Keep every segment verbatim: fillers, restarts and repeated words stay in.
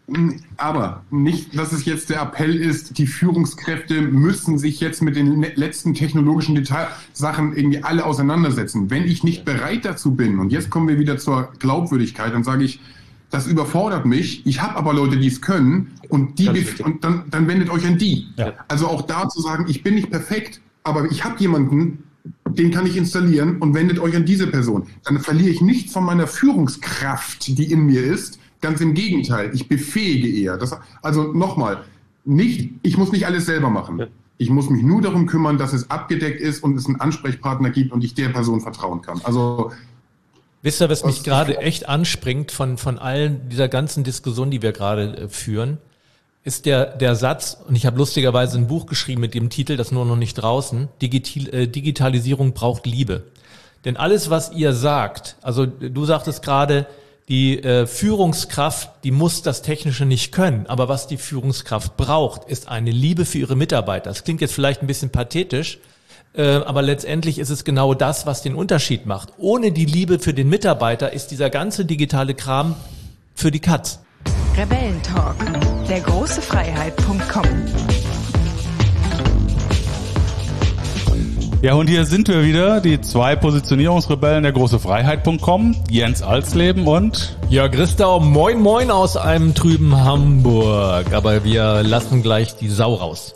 Aber nicht, dass es jetzt der Appell ist, die Führungskräfte müssen sich jetzt mit den letzten technologischen Detailsachen irgendwie alle auseinandersetzen. Wenn ich nicht bereit dazu bin, und jetzt kommen wir wieder zur Glaubwürdigkeit, dann sage ich, das überfordert mich, ich habe aber Leute, die es können, und, die und dann, dann wendet euch an die. Ja. Also auch da zu sagen, ich bin nicht perfekt, aber ich habe jemanden, den kann ich installieren, und wendet euch an diese Person. Dann verliere ich nichts von meiner Führungskraft, die in mir ist. Ganz im Gegenteil, ich befähige eher. Das, also nochmal, nicht, ich muss nicht alles selber machen. Ja. Ich muss mich nur darum kümmern, dass es abgedeckt ist und es einen Ansprechpartner gibt und ich der Person vertrauen kann. Also wisst ihr, was mich gerade echt anspringt von, von allen dieser ganzen Diskussion, die wir gerade äh, führen, ist der, der Satz, und ich habe lustigerweise ein Buch geschrieben mit dem Titel, das nur noch nicht draußen, Digital, äh, Digitalisierung braucht Liebe. Denn alles, was ihr sagt, also du sagtest gerade, die äh, Führungskraft, die muss das Technische nicht können, aber was die Führungskraft braucht, ist eine Liebe für ihre Mitarbeiter. Das klingt jetzt vielleicht ein bisschen pathetisch, äh, aber letztendlich ist es genau das, was den Unterschied macht. Ohne die Liebe für den Mitarbeiter ist dieser ganze digitale Kram für die Katz. Rebellentalk, der große Freiheit Punkt com. Ja, und hier sind wir wieder, die zwei Positionierungsrebellen der große Freiheit Punkt com, Jens Alsleben und Jörg Christau, moin moin aus einem trüben Hamburg, aber wir lassen gleich die Sau raus.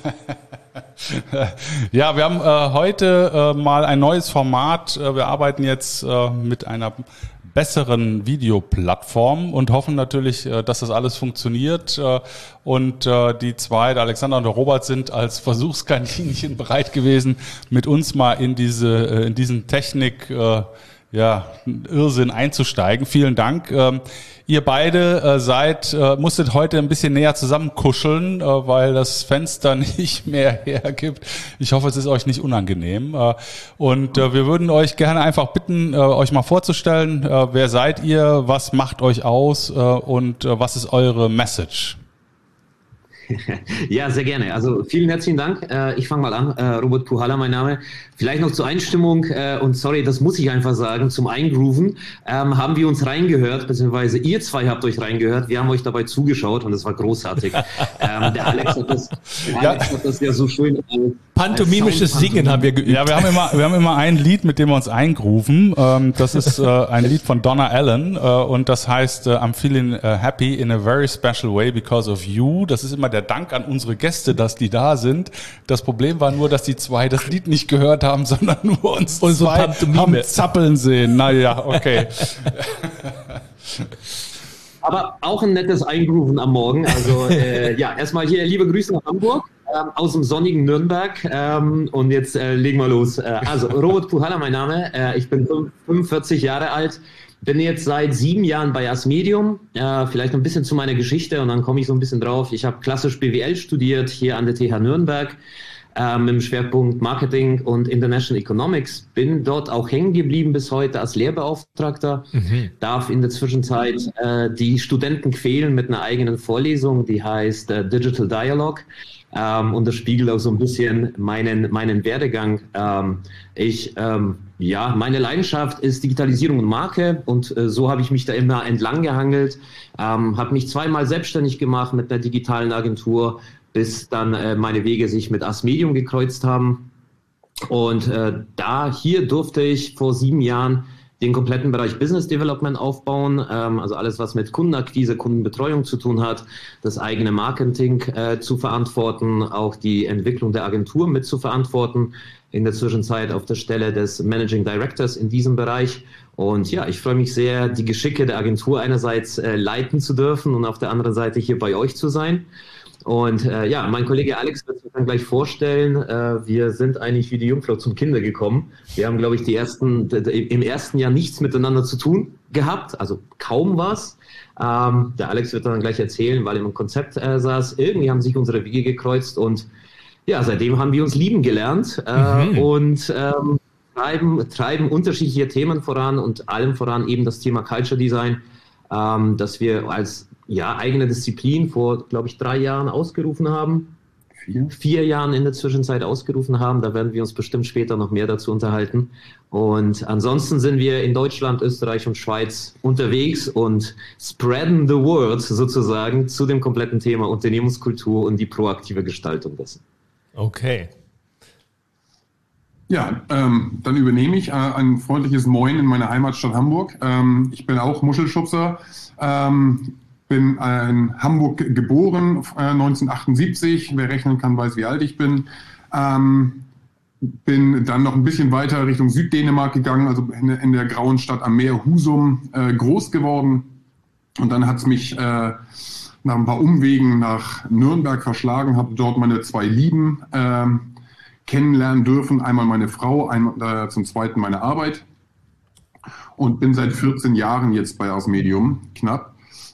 Ja, wir haben äh, heute äh, mal ein neues Format, äh, wir arbeiten jetzt äh, mit einer besseren Videoplattform und hoffen natürlich, dass das alles funktioniert. Und die zwei, der Alexander und der Robert, sind als Versuchskaninchen bereit gewesen, mit uns mal in diese, in diesen Technik, ja, Irrsinn einzusteigen. Vielen Dank. Ihr beide äh, seid, äh, musstet heute ein bisschen näher zusammenkuscheln, äh, weil das Fenster nicht mehr hergibt. Ich hoffe, es ist euch nicht unangenehm. Äh, und äh, wir würden euch gerne einfach bitten, äh, euch mal vorzustellen, äh, wer seid ihr, was macht euch aus äh, und äh, was ist eure Message? Ja, sehr gerne. Also vielen herzlichen Dank. Ich fange mal an. Robert Puhala, mein Name. Vielleicht noch zur Einstimmung und sorry, das muss ich einfach sagen, zum Eingrooven ähm, haben wir uns reingehört, beziehungsweise ihr zwei habt euch reingehört. Wir haben euch dabei zugeschaut und das war großartig. ähm, der Alex hat das, der ja. Alex hat das ja so schön. Äh, Pantomimisches Sound, Singen haben wir geübt. Ja, wir haben immer, wir haben immer ein Lied, mit dem wir uns eingrooven. Ähm, das ist äh, ein Lied von Donna Allen äh, und das heißt äh, I'm feeling uh, happy in a very special way because of you. Das ist immer der Dank an unsere Gäste, dass die da sind. Das Problem war nur, dass die zwei das Lied nicht gehört haben, sondern nur uns und so zwei haben zappeln sehen. Naja, okay. Aber auch ein nettes Eingrooven am Morgen. Also äh, ja, erstmal hier liebe Grüße nach Hamburg, ähm, aus dem sonnigen Nürnberg. Ähm, und jetzt äh, legen wir los. Äh, also Robert Puhala, mein Name. Äh, ich bin fünfundvierzig Jahre alt. Bin jetzt seit sieben Jahren bei Asmedium. Äh, vielleicht noch ein bisschen zu meiner Geschichte und dann komme ich so ein bisschen drauf. Ich habe klassisch B W L studiert hier an der T H Nürnberg. Ähm, im Schwerpunkt Marketing und International Economics, bin dort auch hängen geblieben bis heute als Lehrbeauftragter, mhm. darf in der Zwischenzeit äh, die Studenten quälen mit einer eigenen Vorlesung, die heißt äh, Digital Dialogue, ähm, und das spiegelt auch so ein bisschen meinen, meinen Werdegang. Ähm, ich, ähm, ja, meine Leidenschaft ist Digitalisierung und Marke und äh, so habe ich mich da immer entlang gehangelt, ähm, habe mich zweimal selbstständig gemacht mit einer digitalen Agentur, bis dann äh, meine Wege sich mit Asmedium gekreuzt haben. Und äh, da hier durfte ich vor sieben Jahren den kompletten Bereich Business Development aufbauen, ähm, also alles, was mit Kundenakquise, Kundenbetreuung zu tun hat, das eigene Marketing äh, zu verantworten, auch die Entwicklung der Agentur mit zu verantworten, in der Zwischenzeit auf der Stelle des Managing Directors in diesem Bereich. Und ja, ich freue mich sehr, die Geschicke der Agentur einerseits äh, leiten zu dürfen und auf der anderen Seite hier bei euch zu sein. Und äh, ja, mein Kollege Alex wird sich dann gleich vorstellen, äh, wir sind eigentlich wie die Jungfrau zum Kinder gekommen. Wir haben, glaube ich, die ersten, im ersten Jahr nichts miteinander zu tun gehabt, also kaum was. Ähm, der Alex wird dann gleich erzählen, weil er im Konzept äh, saß. Irgendwie haben sich unsere Wege gekreuzt und ja, seitdem haben wir uns lieben gelernt äh, mhm. und ähm, treiben, treiben unterschiedliche Themen voran und allem voran eben das Thema Culture Design, ähm, das wir als ja, eigene Disziplin vor, glaube ich, drei Jahren ausgerufen haben. vier? vier Jahren in der Zwischenzeit ausgerufen haben. Da werden wir uns bestimmt später noch mehr dazu unterhalten. Und ansonsten sind wir in Deutschland, Österreich und Schweiz unterwegs und spreaden the word sozusagen zu dem kompletten Thema Unternehmenskultur und die proaktive Gestaltung dessen. Okay. Ja, ähm, dann übernehme ich äh, ein freundliches Moin in meiner Heimatstadt Hamburg. Ähm, ich bin auch Muschelschubser, ähm, bin in Hamburg geboren, äh, neunzehnhundertachtundsiebzig. Wer rechnen kann, weiß, wie alt ich bin. Ähm, bin dann noch ein bisschen weiter Richtung Süddänemark gegangen, also in, in der grauen Stadt am Meer Husum äh, groß geworden. Und dann hat es mich äh, nach ein paar Umwegen nach Nürnberg verschlagen, habe dort meine zwei Lieben äh, kennenlernen dürfen. Einmal meine Frau, einmal, äh, zum zweiten meine Arbeit. Und bin seit vierzehn Jahren jetzt bei Ars Medium, knapp.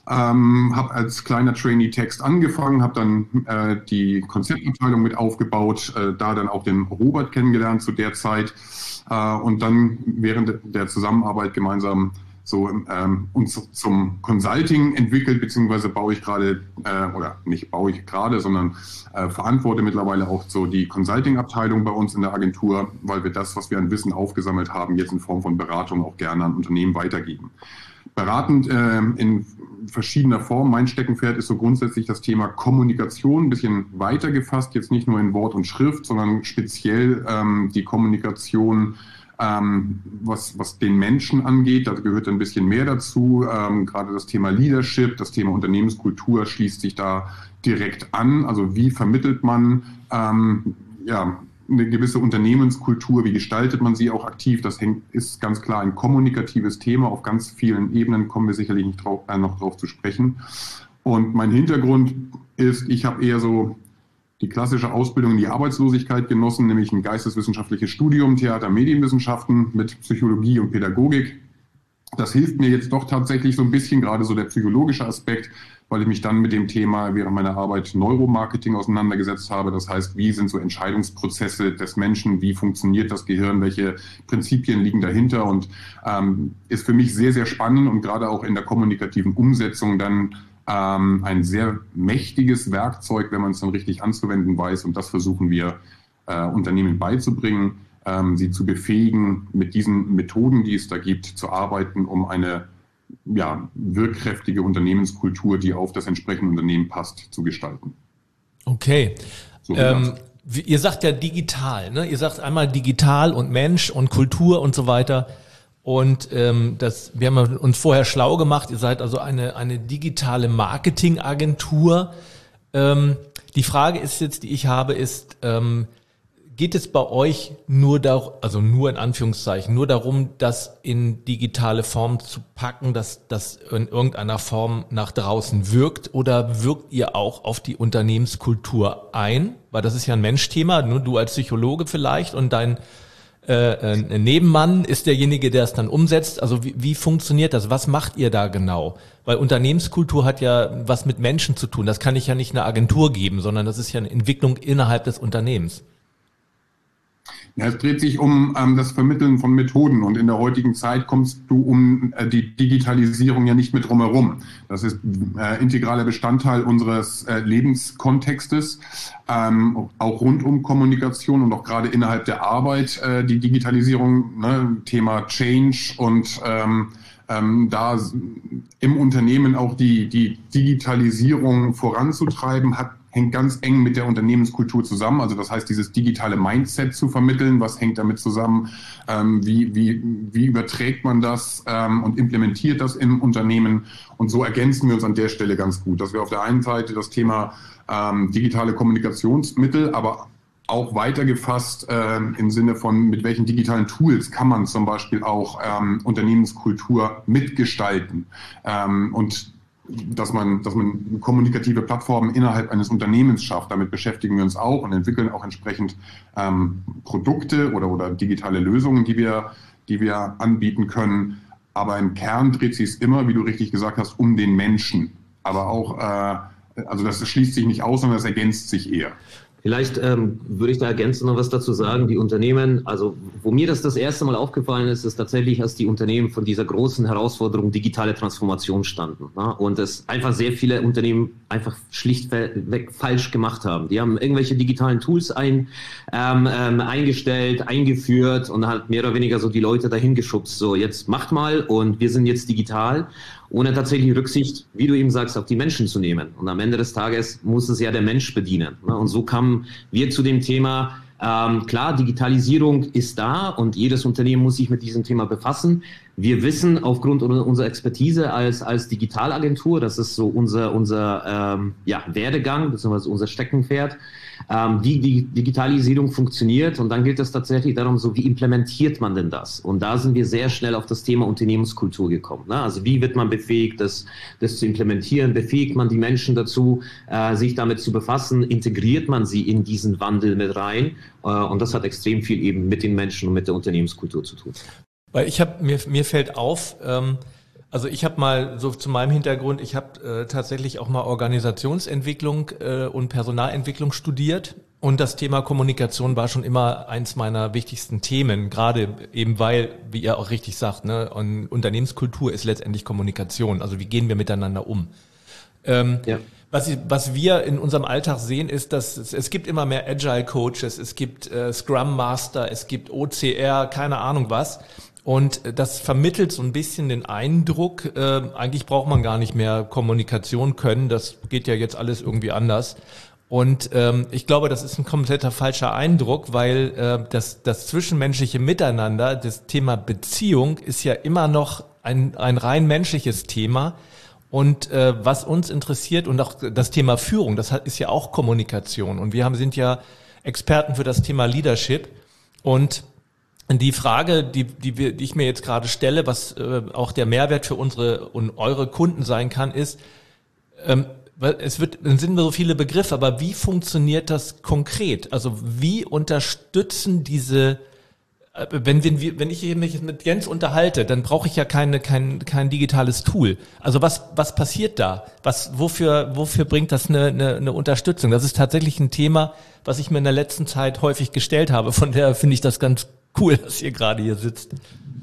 Ähm, habe als kleiner Trainee-Text angefangen, habe dann äh, die Konzeptabteilung mit aufgebaut, äh, da dann auch den Robert kennengelernt zu der Zeit äh, und dann während der Zusammenarbeit gemeinsam so ähm, uns zum Consulting entwickelt, beziehungsweise baue ich gerade, äh, oder nicht baue ich gerade, sondern äh, verantworte mittlerweile auch so die Consulting-Abteilung bei uns in der Agentur, weil wir das, was wir an Wissen aufgesammelt haben, jetzt in Form von Beratung auch gerne an Unternehmen weitergeben. Beratend äh, in verschiedener Form. Mein Steckenpferd ist so grundsätzlich das Thema Kommunikation, ein bisschen weiter gefasst, jetzt nicht nur in Wort und Schrift, sondern speziell ähm, die Kommunikation, ähm, was, was den Menschen angeht. Da gehört ein bisschen mehr dazu. Ähm, gerade das Thema Leadership, das Thema Unternehmenskultur schließt sich da direkt an. Also wie vermittelt man ähm, ja, eine gewisse Unternehmenskultur, wie gestaltet man sie auch aktiv, das hängt, ist ganz klar ein kommunikatives Thema, auf ganz vielen Ebenen kommen wir sicherlich nicht drauf, äh, noch drauf zu sprechen. Und mein Hintergrund ist, ich habe eher so die klassische Ausbildung in die Arbeitslosigkeit genossen, nämlich ein geisteswissenschaftliches Studium, Theater, Medienwissenschaften mit Psychologie und Pädagogik. Das hilft mir jetzt doch tatsächlich so ein bisschen, gerade so der psychologische Aspekt, weil ich mich dann mit dem Thema während meiner Arbeit Neuromarketing auseinandergesetzt habe. Das heißt, wie sind so Entscheidungsprozesse des Menschen, wie funktioniert das Gehirn, welche Prinzipien liegen dahinter und ähm, ist für mich sehr, sehr spannend und gerade auch in der kommunikativen Umsetzung dann ähm, ein sehr mächtiges Werkzeug, wenn man es dann richtig anzuwenden weiß, und das versuchen wir äh, Unternehmen beizubringen, ähm, sie zu befähigen, mit diesen Methoden, die es da gibt, zu arbeiten, um eine ja, wirkkräftige Unternehmenskultur, die auf das entsprechende Unternehmen passt, zu gestalten. Okay. So ähm, wie, ihr sagt ja digital, ne? Ihr sagt einmal digital und Mensch und Kultur und so weiter. Und ähm, das, wir haben uns vorher schlau gemacht. Ihr seid also eine eine digitale Marketingagentur. Ähm, die Frage ist jetzt, die ich habe, ist ähm, geht es bei euch nur darum, also nur in Anführungszeichen, nur darum, das in digitale Form zu packen, dass das in irgendeiner Form nach draußen wirkt, oder wirkt ihr auch auf die Unternehmenskultur ein? Weil das ist ja ein Menschthema, nur du als Psychologe vielleicht und dein äh, Nebenmann ist derjenige, der es dann umsetzt. Also wie, wie funktioniert das? Was macht ihr da genau? Weil Unternehmenskultur hat ja was mit Menschen zu tun. Das kann ich ja nicht einer Agentur geben, sondern das ist ja eine Entwicklung innerhalb des Unternehmens. Ja, es dreht sich um ähm, das Vermitteln von Methoden, und in der heutigen Zeit kommst du um äh, die Digitalisierung ja nicht mehr drum herum. Das ist äh, integraler Bestandteil unseres äh, Lebenskontextes, ähm, auch rund um Kommunikation und auch gerade innerhalb der Arbeit äh, die Digitalisierung, ne, Thema Change und ähm, ähm, da im Unternehmen auch die, die Digitalisierung voranzutreiben, hat hängt ganz eng mit der Unternehmenskultur zusammen. Also das heißt, dieses digitale Mindset zu vermitteln, was hängt damit zusammen, ähm, wie, wie, wie überträgt man das ähm, und implementiert das im Unternehmen. Und so ergänzen wir uns an der Stelle ganz gut, dass wir auf der einen Seite das Thema ähm, digitale Kommunikationsmittel, aber auch weitergefasst äh, im Sinne von, mit welchen digitalen Tools kann man zum Beispiel auch ähm, Unternehmenskultur mitgestalten. Ähm, und dass man, dass man kommunikative Plattformen innerhalb eines Unternehmens schafft. Damit beschäftigen wir uns auch und entwickeln auch entsprechend ähm, Produkte oder, oder digitale Lösungen, die wir, die wir anbieten können. Aber im Kern dreht sich es immer, wie du richtig gesagt hast, um den Menschen. Aber auch, äh, also das schließt sich nicht aus, sondern das ergänzt sich eher. Vielleicht ähm, würde ich da ergänzend noch was dazu sagen. Die Unternehmen, also wo mir das das erste Mal aufgefallen ist, ist tatsächlich, als die Unternehmen von dieser großen Herausforderung digitale Transformation standen. Ne? Und es einfach sehr viele Unternehmen einfach schlichtweg falsch gemacht haben. Die haben irgendwelche digitalen Tools ein, ähm, ähm, eingestellt, eingeführt und halt mehr oder weniger so die Leute dahin geschubst. So, jetzt macht mal und wir sind jetzt digital. Ohne tatsächlich Rücksicht, wie du eben sagst, auf die Menschen zu nehmen. Und am Ende des Tages muss es ja der Mensch bedienen. Und so kamen wir zu dem Thema, ähm, klar, Digitalisierung ist da und jedes Unternehmen muss sich mit diesem Thema befassen. Wir wissen aufgrund unserer Expertise als, als Digitalagentur, das ist so unser, unser ähm, ja, Werdegang, beziehungsweise unser Steckenpferd, ähm, wie die Digitalisierung funktioniert. Und dann gilt es tatsächlich darum, so wie implementiert man denn das? Und da sind wir sehr schnell auf das Thema Unternehmenskultur gekommen. Ne? Also wie wird man befähigt, das, das zu implementieren? Befähigt man die Menschen dazu, äh, sich damit zu befassen? Integriert man sie in diesen Wandel mit rein? Äh, und das hat extrem viel eben mit den Menschen und mit der Unternehmenskultur zu tun. Weil ich habe mir mir fällt auf, ähm, also ich habe mal so zu meinem Hintergrund, ich habe äh, tatsächlich auch mal Organisationsentwicklung äh, und Personalentwicklung studiert und das Thema Kommunikation war schon immer eins meiner wichtigsten Themen, gerade eben weil, wie ihr auch richtig sagt, ne, und Unternehmenskultur ist letztendlich Kommunikation, also wie gehen wir miteinander um. Ähm, ja. Was, ich, was wir in unserem Alltag sehen, ist, dass es, es gibt immer mehr Agile Coaches, es gibt äh, Scrum Master, es gibt O C R, keine Ahnung was. Und das vermittelt so ein bisschen den Eindruck, äh, eigentlich braucht man gar nicht mehr Kommunikation können, das geht ja jetzt alles irgendwie anders. Und ähm, ich glaube, das ist ein kompletter falscher Eindruck, weil äh, das, das zwischenmenschliche Miteinander, das Thema Beziehung ist ja immer noch ein, ein rein menschliches Thema. Und äh, was uns interessiert und auch das Thema Führung, das ist ja auch Kommunikation. Und wir haben, sind ja Experten für das Thema Leadership. Und die Frage, die, die, wir, die ich mir jetzt gerade stelle, was äh, auch der Mehrwert für unsere und eure Kunden sein kann, ist, ähm, es wird, es sind so viele Begriffe, aber wie funktioniert das konkret? Also wie unterstützen diese, äh, wenn, wenn, wenn ich mich mit Jens unterhalte, dann brauche ich ja keine, kein, kein digitales Tool. Also was, was passiert da? Was, wofür, wofür bringt das eine, eine, eine Unterstützung? Das ist tatsächlich ein Thema, was ich mir in der letzten Zeit häufig gestellt habe. Von daher finde ich das ganz cool, dass ihr gerade hier sitzt.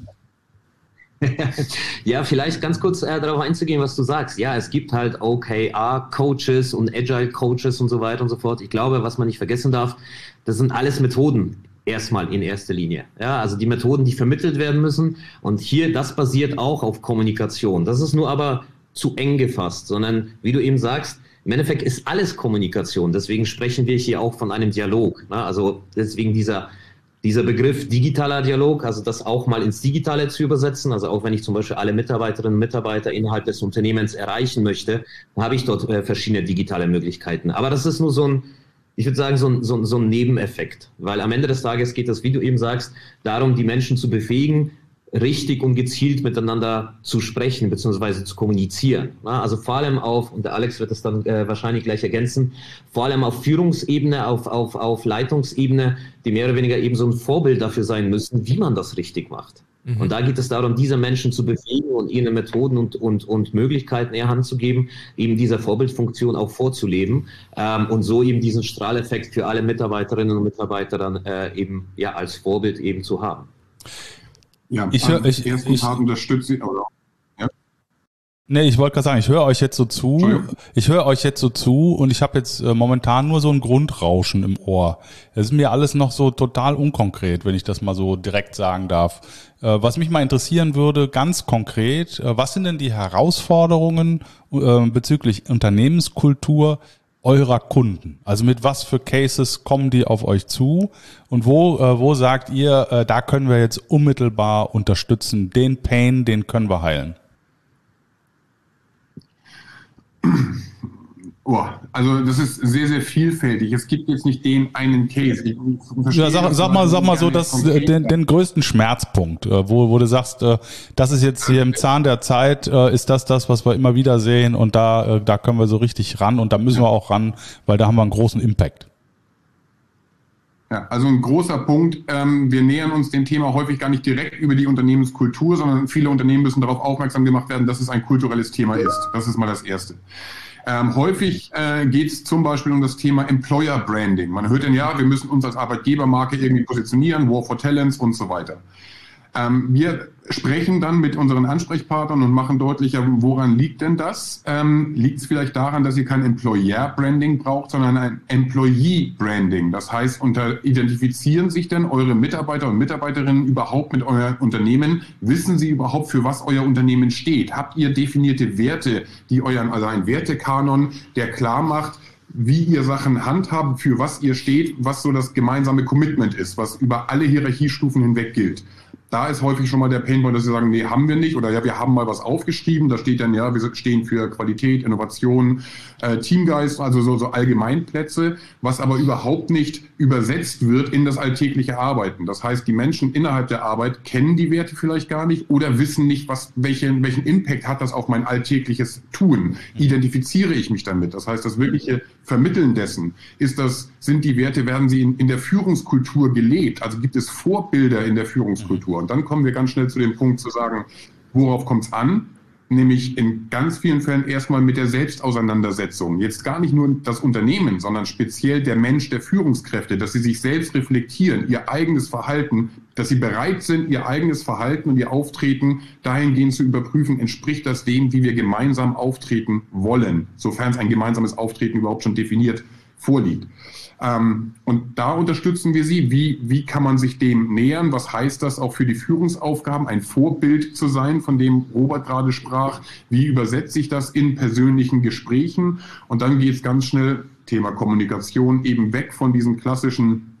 Ja, vielleicht ganz kurz äh, darauf einzugehen, was du sagst. Ja, es gibt halt O K R-Coaches und Agile-Coaches und so weiter und so fort. Ich glaube, was man nicht vergessen darf, das sind alles Methoden. Erstmal in erster Linie. Ja, also die Methoden, die vermittelt werden müssen. Und hier, das basiert auch auf Kommunikation. Das ist nur aber zu eng gefasst, sondern wie du eben sagst, im Endeffekt ist alles Kommunikation. Deswegen sprechen wir hier auch von einem Dialog. Ne? Also deswegen dieser Dieser Begriff digitaler Dialog, also das auch mal ins Digitale zu übersetzen, also auch wenn ich zum Beispiel alle Mitarbeiterinnen und Mitarbeiter innerhalb des Unternehmens erreichen möchte, habe ich dort äh, verschiedene digitale Möglichkeiten. Aber das ist nur so ein, ich würde sagen, so ein, so, ein, so ein Nebeneffekt, weil am Ende des Tages geht es, wie du eben sagst, darum, die Menschen zu befähigen, richtig und gezielt miteinander zu sprechen bzw. zu kommunizieren. Also vor allem auf, und der Alex wird es dann äh, wahrscheinlich gleich ergänzen, vor allem auf Führungsebene, auf, auf, auf Leitungsebene, die mehr oder weniger eben so ein Vorbild dafür sein müssen, wie man das richtig macht. Mhm. Und da geht es darum, diese Menschen zu befähigen und ihnen Methoden und, und, und Möglichkeiten in die Hand zu geben, eben dieser Vorbildfunktion auch vorzuleben ähm, und so eben diesen Strahleffekt für alle Mitarbeiterinnen und Mitarbeiter dann äh, eben ja als Vorbild eben zu haben. Ja, ich höre ich, ich, ich unterstütze oder ja. Nee, ich wollte gerade sagen, ich höre euch jetzt so zu, ich höre euch jetzt so zu und ich habe jetzt äh, momentan nur so ein Grundrauschen im Ohr. Es ist mir alles noch so total unkonkret, wenn ich das mal so direkt sagen darf. Äh, was mich mal interessieren würde, ganz konkret, äh, was sind denn die Herausforderungen äh, bezüglich Unternehmenskultur eurer Kunden? Also mit was für Cases kommen die auf euch zu und wo äh, wo sagt ihr, äh, da können wir jetzt unmittelbar unterstützen, den Pain, den können wir heilen? Oh, also das ist sehr, sehr vielfältig. Es gibt jetzt nicht den einen Case. Ich verstehe, ja, sag, sag mal, sag mal so, dass den, den größten Schmerzpunkt, wo, wo du sagst, das ist jetzt hier im Zahn der Zeit, ist das das, was wir immer wieder sehen und da, da können wir so richtig ran und da müssen wir auch ran, weil da haben wir einen großen Impact. Ja, also ein großer Punkt. Ähm, wir nähern uns dem Thema häufig gar nicht direkt über die Unternehmenskultur, sondern viele Unternehmen müssen darauf aufmerksam gemacht werden, dass es ein kulturelles Thema ist. Das ist mal das Erste. Ähm, häufig äh, geht es zum Beispiel um das Thema Employer Branding. Man hört dann, ja, wir müssen uns als Arbeitgebermarke irgendwie positionieren, War for Talents und so weiter. Ähm, wir sprechen dann mit unseren Ansprechpartnern und machen deutlicher, woran liegt denn das? Ähm, liegt es vielleicht daran, dass ihr kein Employer-Branding braucht, sondern ein Employee-Branding? Das heißt, unter, identifizieren sich denn eure Mitarbeiter und Mitarbeiterinnen überhaupt mit eurem Unternehmen? Wissen sie überhaupt, für was euer Unternehmen steht? Habt ihr definierte Werte, die euren, also ein Wertekanon, der klar macht, wie ihr Sachen handhabt, für was ihr steht, was so das gemeinsame Commitment ist, was über alle Hierarchiestufen hinweg gilt? Da ist häufig schon mal der Painpoint, dass sie sagen, nee, haben wir nicht. Oder ja, wir haben mal was aufgeschrieben. Da steht dann, ja, wir stehen für Qualität, Innovation, äh, Teamgeist, also so, so Allgemeinplätze, was aber überhaupt nicht übersetzt wird in das alltägliche Arbeiten. Das heißt, die Menschen innerhalb der Arbeit kennen die Werte vielleicht gar nicht oder wissen nicht, was, welchen, welchen Impact hat das auf mein alltägliches Tun. Identifiziere ich mich damit? Das heißt, das wirkliche Vermitteln dessen ist das, sind die Werte, werden sie in, in der Führungskultur gelebt? Also gibt es Vorbilder in der Führungskultur? Und dann kommen wir ganz schnell zu dem Punkt zu sagen, worauf kommt es an? Nämlich in ganz vielen Fällen erstmal mit der Selbstauseinandersetzung. Jetzt gar nicht nur das Unternehmen, sondern speziell der Mensch, der Führungskräfte, dass sie sich selbst reflektieren, ihr eigenes Verhalten, dass sie bereit sind, ihr eigenes Verhalten und ihr Auftreten dahingehend zu überprüfen, entspricht das dem, wie wir gemeinsam auftreten wollen, sofern es ein gemeinsames Auftreten überhaupt schon definiert vorliegt. Ähm, und da unterstützen wir Sie. Wie, wie kann man sich dem nähern? Was heißt das auch für die Führungsaufgaben, ein Vorbild zu sein, von dem Robert gerade sprach? Wie übersetze ich das in persönlichen Gesprächen? Und dann geht es ganz schnell, Thema Kommunikation, eben weg von diesem klassischen,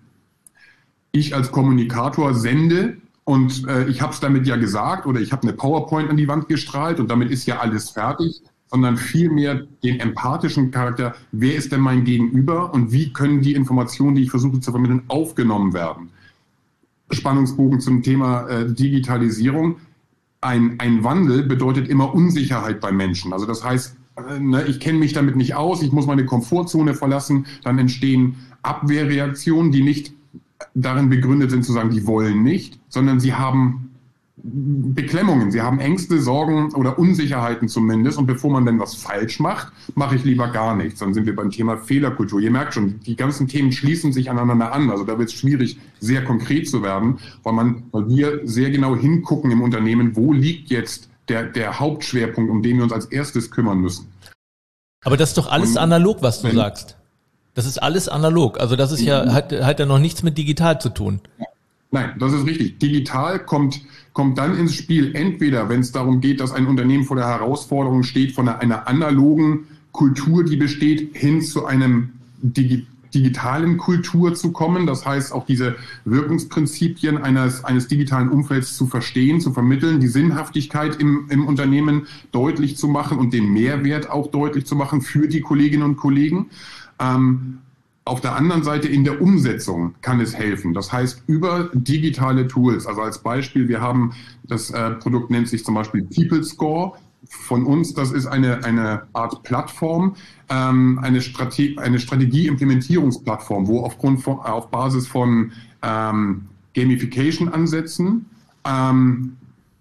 ich als Kommunikator sende und äh, ich habe es damit ja gesagt oder ich habe eine PowerPoint an die Wand gestrahlt und damit ist ja alles fertig, sondern vielmehr den empathischen Charakter, wer ist denn mein Gegenüber und wie können die Informationen, die ich versuche zu vermitteln, aufgenommen werden. Spannungsbogen zum Thema äh, Digitalisierung. Ein, ein Wandel bedeutet immer Unsicherheit bei Menschen. Also das heißt, äh, ne, ich kenne mich damit nicht aus, ich muss meine Komfortzone verlassen, dann entstehen Abwehrreaktionen, die nicht darin begründet sind zu sagen, die wollen nicht, sondern sie haben Beklemmungen, sie haben Ängste, Sorgen oder Unsicherheiten zumindest und bevor man denn was falsch macht, mache ich lieber gar nichts. Dann sind wir beim Thema Fehlerkultur. Ihr merkt schon, die ganzen Themen schließen sich aneinander an, also da wird es schwierig, sehr konkret zu werden, weil, man, weil wir sehr genau hingucken im Unternehmen, wo liegt jetzt der, der Hauptschwerpunkt, um den wir uns als erstes kümmern müssen. Aber das ist doch alles und, analog, was du wenn, sagst. Das ist alles analog, also das ist ja, hat, hat ja noch nichts mit digital zu tun. Nein, das ist richtig. Digital kommt, kommt dann ins Spiel, entweder wenn es darum geht, dass ein Unternehmen vor der Herausforderung steht, von einer, einer analogen Kultur, die besteht, hin zu einem Digi- digitalen Kultur zu kommen. Das heißt, auch diese Wirkungsprinzipien eines, eines digitalen Umfelds zu verstehen, zu vermitteln, die Sinnhaftigkeit im, im Unternehmen deutlich zu machen und den Mehrwert auch deutlich zu machen für die Kolleginnen und Kollegen. Ähm, Auf der anderen Seite in der Umsetzung kann es helfen. Das heißt, über digitale Tools, also als Beispiel, wir haben, das äh, Produkt nennt sich zum Beispiel People Score von uns. Das ist eine, eine Art Plattform, ähm, eine, Strate- eine Strategie-Implementierungsplattform, wo aufgrund von, auf Basis von ähm, Gamification-Ansätzen ähm,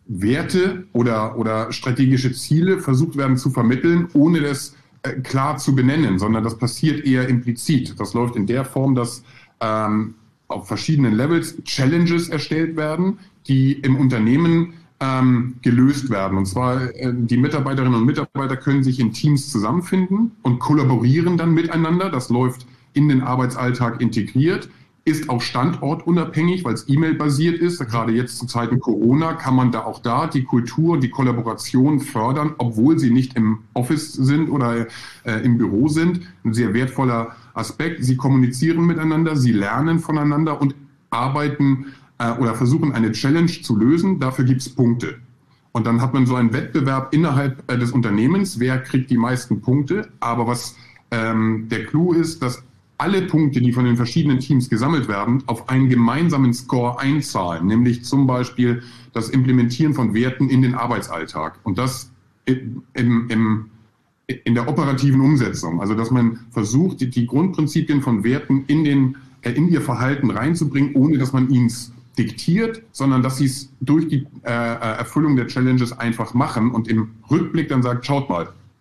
Werte oder, oder strategische Ziele versucht werden zu vermitteln, ohne das klar zu benennen, sondern das passiert eher implizit. Das läuft in der Form, dass ähm, auf verschiedenen Levels Challenges erstellt werden, die im Unternehmen ähm, gelöst werden. Und zwar äh, die Mitarbeiterinnen und Mitarbeiter können sich in Teams zusammenfinden und kollaborieren dann miteinander. Das läuft in den Arbeitsalltag integriert, ist auch standortunabhängig, weil es E-Mail-basiert ist. Gerade jetzt zu Zeiten Corona kann man da auch da die Kultur, die Kollaboration fördern, obwohl sie nicht im Office sind oder äh, im Büro sind. Ein sehr wertvoller Aspekt. Sie kommunizieren miteinander, sie lernen voneinander und arbeiten äh, oder versuchen eine Challenge zu lösen. Dafür gibt es Punkte. Und dann hat man so einen Wettbewerb innerhalb äh, des Unternehmens. Wer kriegt die meisten Punkte? Aber was ähm, der Clou ist, dass alle Punkte, die von den verschiedenen Teams gesammelt werden, auf einen gemeinsamen Score einzahlen, nämlich zum Beispiel das Implementieren von Werten in den Arbeitsalltag und das im, im, in der operativen Umsetzung. Also dass man versucht, die, die Grundprinzipien von Werten in, den, äh, in ihr Verhalten reinzubringen, ohne dass man ihnen diktiert, sondern dass sie es durch die äh, Erfüllung der Challenges einfach machen und im Rückblick dann sagt, schaut mal,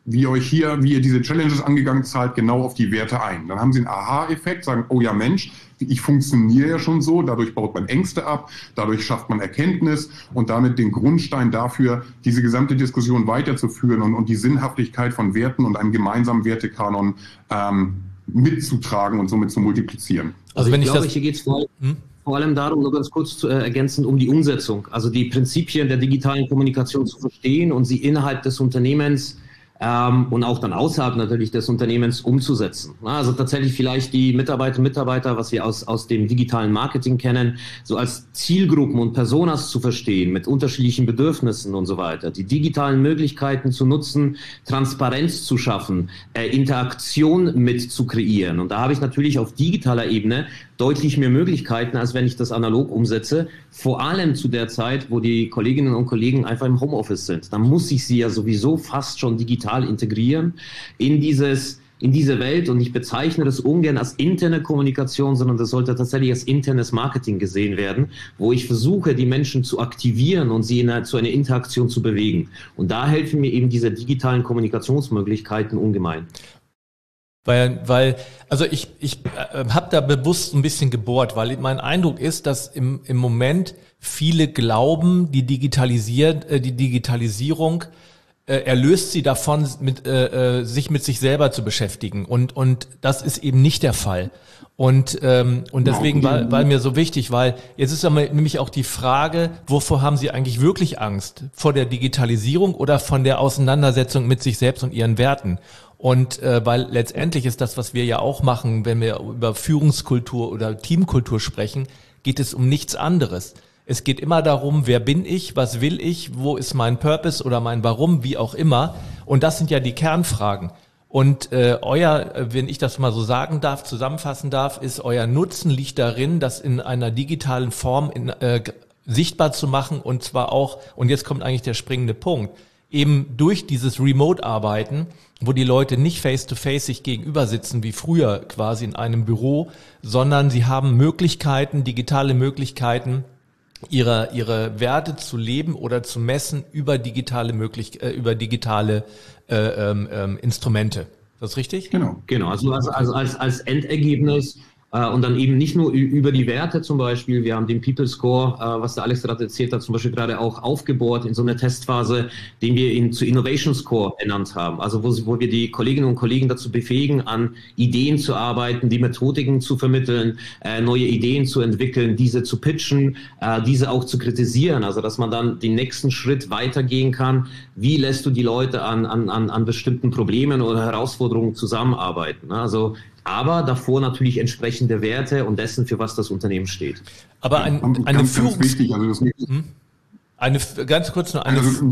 wie ihr euch hier, wie ihr diese Challenges angegangen zahlt, genau auf die Werte ein. Dann haben sie einen Aha-Effekt, sagen, oh ja Mensch, ich funktioniere ja schon so, dadurch baut man Ängste ab, dadurch schafft man Erkenntnis und damit den Grundstein dafür, diese gesamte Diskussion weiterzuführen und, und die Sinnhaftigkeit von Werten und einem gemeinsamen Wertekanon ähm, mitzutragen und somit zu multiplizieren. Also, also wenn ich, ich glaube, das, hier geht es vor, hm? vor allem darum, nur ganz kurz zu äh, ergänzen, um die Umsetzung, also die Prinzipien der digitalen Kommunikation zu verstehen und sie innerhalb des Unternehmens ähm, und auch dann außerhalb natürlich des Unternehmens umzusetzen. Na, also tatsächlich vielleicht die Mitarbeiter und Mitarbeiter, was wir aus, aus dem digitalen Marketing kennen, so als Zielgruppen und Personas zu verstehen, mit unterschiedlichen Bedürfnissen und so weiter, die digitalen Möglichkeiten zu nutzen, Transparenz zu schaffen, äh, Interaktion mit zu kreieren. Und da habe ich natürlich auf digitaler Ebene deutlich mehr Möglichkeiten, als wenn ich das analog umsetze, vor allem zu der Zeit, wo die Kolleginnen und Kollegen einfach im Homeoffice sind. Dann muss ich sie ja sowieso fast schon digital integrieren in dieses, in diese Welt, und ich bezeichne das ungern als interne Kommunikation, sondern das sollte tatsächlich als internes Marketing gesehen werden, wo ich versuche, die Menschen zu aktivieren und sie in eine, zu einer Interaktion zu bewegen. Und da helfen mir eben diese digitalen Kommunikationsmöglichkeiten ungemein. Weil, weil, also ich, ich äh, habe da bewusst ein bisschen gebohrt, weil mein Eindruck ist, dass im, im Moment viele glauben, die digitalisiert, äh, die Digitalisierung äh, erlöst sie davon, mit, äh, sich mit sich selber zu beschäftigen. Und, und das ist eben nicht der Fall. Und, ähm, und deswegen war, war mir so wichtig, weil jetzt ist aber nämlich auch die Frage, wovor haben Sie eigentlich wirklich Angst? Vor der Digitalisierung oder von der Auseinandersetzung mit sich selbst und ihren Werten? Und äh, weil letztendlich ist das, was wir ja auch machen, wenn wir über Führungskultur oder Teamkultur sprechen, geht es um nichts anderes. Es geht immer darum, wer bin ich, was will ich, wo ist mein Purpose oder mein Warum, wie auch immer. Und das sind ja die Kernfragen. Und äh, euer, wenn ich das mal so sagen darf, zusammenfassen darf, ist, euer Nutzen liegt darin, das in einer digitalen Form in, äh, sichtbar zu machen, und zwar auch, und jetzt kommt eigentlich der springende Punkt, eben durch dieses Remote-Arbeiten, wo die Leute nicht face-to-face sich gegenüber sitzen, wie früher quasi in einem Büro, sondern sie haben Möglichkeiten, digitale Möglichkeiten, ihre ihre Werte zu leben oder zu messen über digitale möglich äh, über digitale äh, ähm, Instrumente. Ist das richtig? Genau, genau. Also als als als, als Endergebnis. Und dann eben nicht nur über die Werte zum Beispiel, wir haben den People Score, was der Alex gerade erzählt hat, zum Beispiel gerade auch aufgebohrt in so einer Testphase, den wir ihn zu Innovation Score ernannt haben. Also wo, wo wir die Kolleginnen und Kollegen dazu befähigen, an Ideen zu arbeiten, die Methodiken zu vermitteln, neue Ideen zu entwickeln, diese zu pitchen, diese auch zu kritisieren. Also dass man dann den nächsten Schritt weitergehen kann. Wie lässt du die Leute an, an, an bestimmten Problemen oder Herausforderungen zusammenarbeiten? Also aber davor natürlich entsprechende Werte und dessen, für was das Unternehmen steht. Aber ein, eine ganz, Führungs- ganz wichtig, also das hm? eine ganz kurz nur eine also,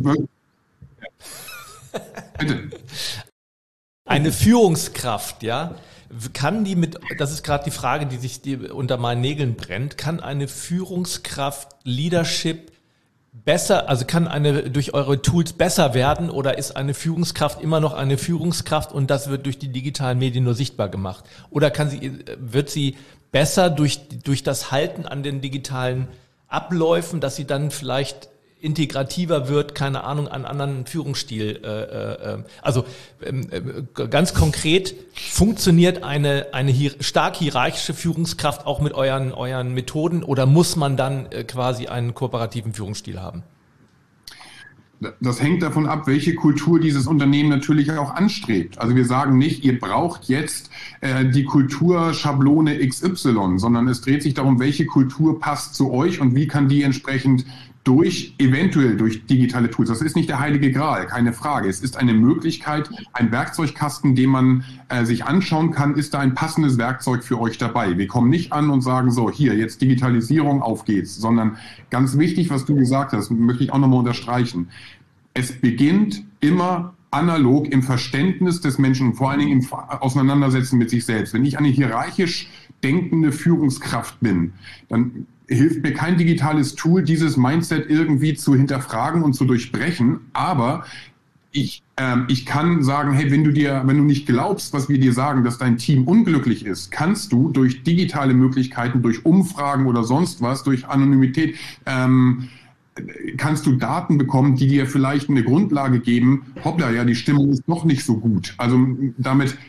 bitte. Eine Führungskraft, ja, kann die mit, das ist gerade die Frage, die sich die unter meinen Nägeln brennt, kann eine Führungskraft Leadership besser, also kann eine durch eure Tools besser werden, oder ist eine Führungskraft immer noch eine Führungskraft und das wird durch die digitalen Medien nur sichtbar gemacht? Oder kann sie, wird sie besser durch, durch das Halten an den digitalen Abläufen, dass sie dann vielleicht integrativer wird, keine Ahnung, an anderen Führungsstil. Äh, äh, also äh, ganz konkret, funktioniert eine eine hier, stark hierarchische Führungskraft auch mit euren euren Methoden, oder muss man dann äh, quasi einen kooperativen Führungsstil haben? Das hängt davon ab, welche Kultur dieses Unternehmen natürlich auch anstrebt. Also wir sagen nicht, ihr braucht jetzt äh, die Kulturschablone X Y, sondern es dreht sich darum, welche Kultur passt zu euch und wie kann die entsprechend durch, eventuell durch digitale Tools. Das ist nicht der heilige Gral, keine Frage. Es ist eine Möglichkeit, ein Werkzeugkasten, den man äh, sich anschauen kann, ist da ein passendes Werkzeug für euch dabei. Wir kommen nicht an und sagen so, hier, jetzt Digitalisierung, auf geht's, sondern ganz wichtig, was du gesagt hast, möchte ich auch nochmal unterstreichen. Es beginnt immer analog im Verständnis des Menschen, vor allen Dingen im Auseinandersetzen mit sich selbst. Wenn ich eine hierarchisch denkende Führungskraft bin, dann hilft mir kein digitales Tool, dieses Mindset irgendwie zu hinterfragen und zu durchbrechen. Aber ich, ähm, ich kann sagen, hey, wenn du dir, wenn du nicht glaubst, was wir dir sagen, dass dein Team unglücklich ist, kannst du durch digitale Möglichkeiten, durch Umfragen oder sonst was, durch Anonymität, ähm, kannst du Daten bekommen, die dir vielleicht eine Grundlage geben, hoppla, ja, die Stimmung ist noch nicht so gut. Also damit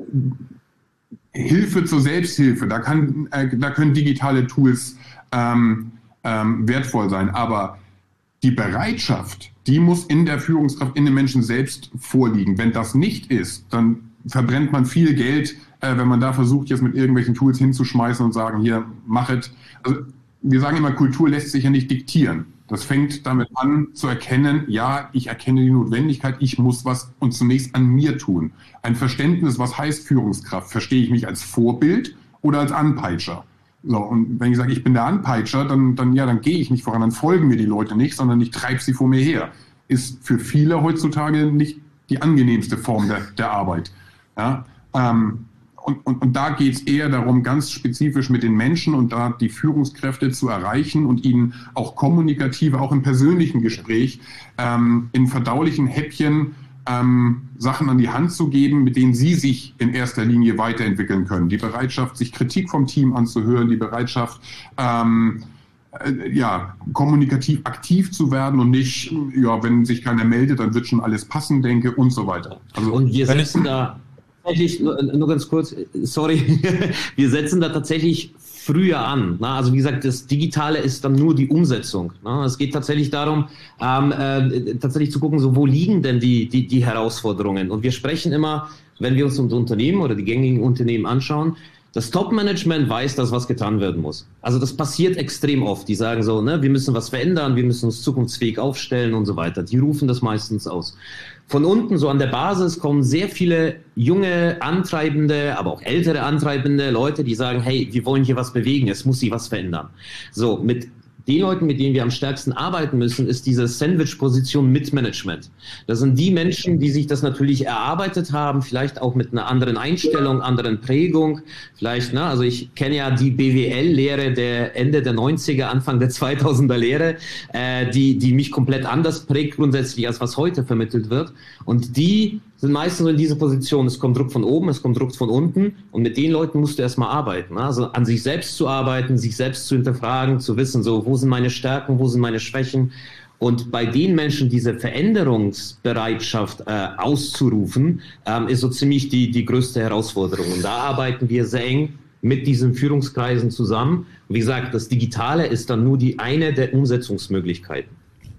Hilfe zur Selbsthilfe, da, kann, äh, da können digitale Tools ähm, ähm, wertvoll sein, aber die Bereitschaft, die muss in der Führungskraft, in den Menschen selbst vorliegen. Wenn das nicht ist, dann verbrennt man viel Geld, äh, wenn man da versucht, jetzt mit irgendwelchen Tools hinzuschmeißen und sagen, hier, machet. Also, wir sagen immer, Kultur lässt sich ja nicht diktieren. Das fängt damit an zu erkennen, ja, ich erkenne die Notwendigkeit, ich muss was und zunächst an mir tun. Ein Verständnis, was heißt Führungskraft? Verstehe ich mich als Vorbild oder als Anpeitscher? So, und wenn ich sage, ich bin der Anpeitscher, dann, dann, ja, dann gehe ich nicht voran, dann folgen mir die Leute nicht, sondern ich treibe sie vor mir her. Ist für viele heutzutage nicht die angenehmste Form der, der Arbeit. Ja, ähm, und, und, und da geht es eher darum, ganz spezifisch mit den Menschen und da die Führungskräfte zu erreichen und ihnen auch kommunikativ, auch im persönlichen Gespräch, ähm, in verdaulichen Häppchen ähm, Sachen an die Hand zu geben, mit denen sie sich in erster Linie weiterentwickeln können. Die Bereitschaft, sich Kritik vom Team anzuhören, die Bereitschaft, ähm, äh, ja, kommunikativ aktiv zu werden und nicht, ja, wenn sich keiner meldet, dann wird schon alles passen, denke und so weiter. Also, und wir setzen da tatsächlich, nur, nur ganz kurz, sorry, wir setzen da tatsächlich früher an. Na? Also wie gesagt, das Digitale ist dann nur die Umsetzung. Na? Es geht tatsächlich darum, ähm, äh, tatsächlich zu gucken, so wo liegen denn die, die, die Herausforderungen. Und wir sprechen immer, wenn wir uns unser Unternehmen oder die gängigen Unternehmen anschauen, das Top-Management weiß, dass was getan werden muss. Also das passiert extrem oft. Die sagen so, ne, wir müssen was verändern, wir müssen uns zukunftsfähig aufstellen und so weiter. Die rufen das meistens aus. Von unten, so an der Basis, kommen sehr viele junge, antreibende, aber auch ältere antreibende Leute, die sagen, hey, wir wollen hier was bewegen, es muss sich was verändern. So, mit den Leuten, mit denen wir am stärksten arbeiten müssen, ist diese Sandwich-Position mit Management. Das sind die Menschen, die sich das natürlich erarbeitet haben, vielleicht auch mit einer anderen Einstellung, anderen Prägung. Vielleicht, ne, also ich kenne ja die B W L-Lehre der Ende der neunziger, Anfang der zweitausender Lehre, äh, die, die mich komplett anders prägt grundsätzlich, als was heute vermittelt wird. Und die sind meistens in dieser Position, es kommt Druck von oben, es kommt Druck von unten und mit den Leuten musst du erstmal arbeiten. Also an sich selbst zu arbeiten, sich selbst zu hinterfragen, zu wissen, so wo sind meine Stärken, wo sind meine Schwächen und bei den Menschen diese Veränderungsbereitschaft äh, auszurufen, ähm, ist so ziemlich die, die größte Herausforderung. Und da arbeiten wir sehr eng mit diesen Führungskreisen zusammen. Und wie gesagt, das Digitale ist dann nur die eine der Umsetzungsmöglichkeiten.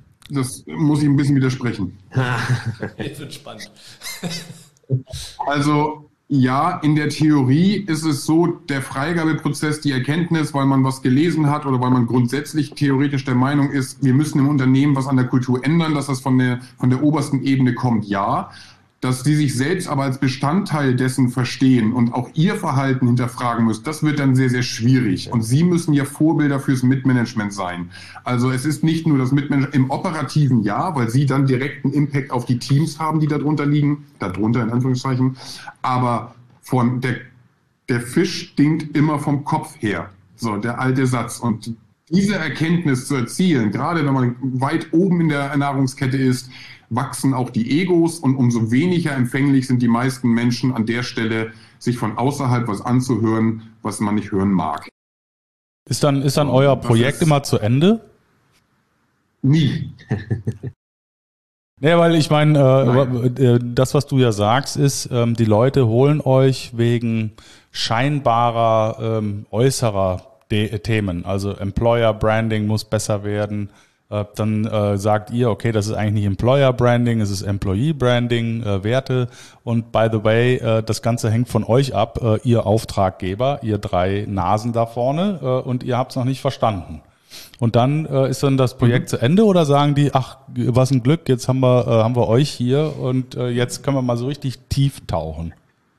Das muss ich ein bisschen widersprechen. Jetzt wird spannend. Also ja, in der Theorie ist es so, der Freigabeprozess, die Erkenntnis, weil man was gelesen hat oder weil man grundsätzlich theoretisch der Meinung ist, wir müssen im Unternehmen was an der Kultur ändern, dass das von der, von der obersten Ebene kommt, ja. Dass sie sich selbst aber als Bestandteil dessen verstehen und auch ihr Verhalten hinterfragen müssen, das wird dann sehr, sehr schwierig. Und sie müssen ja Vorbilder fürs Mitmanagement sein. Also es ist nicht nur das Mitmanagement im operativen Jahr, weil sie dann direkten Impact auf die Teams haben, die darunter liegen, darunter in Anführungszeichen, aber von der, der Fisch stinkt immer vom Kopf her. So, der alte Satz. Und diese Erkenntnis zu erzielen, gerade wenn man weit oben in der Nahrungskette ist, wachsen auch die Egos und umso weniger empfänglich sind die meisten Menschen an der Stelle, sich von außerhalb was anzuhören, was man nicht hören mag. Ist dann, ist dann euer Projekt immer zu Ende? Nie. Nee, weil ich meine, äh, das, was du ja sagst, ist, ähm, die Leute holen euch wegen scheinbarer, ähm, äußerer De- Themen. Also Employer Branding muss besser werden. Dann äh, sagt ihr, okay, das ist eigentlich nicht Employer Branding, es ist Employee Branding, äh, Werte. Und by the way, äh, das Ganze hängt von euch ab, äh, ihr Auftraggeber, ihr drei Nasen da vorne, äh, und ihr habt es noch nicht verstanden. Und dann äh, ist dann das Projekt mhm. zu Ende oder sagen die, ach, was ein Glück, jetzt haben wir, äh, haben wir euch hier und äh, jetzt können wir mal so richtig tief tauchen.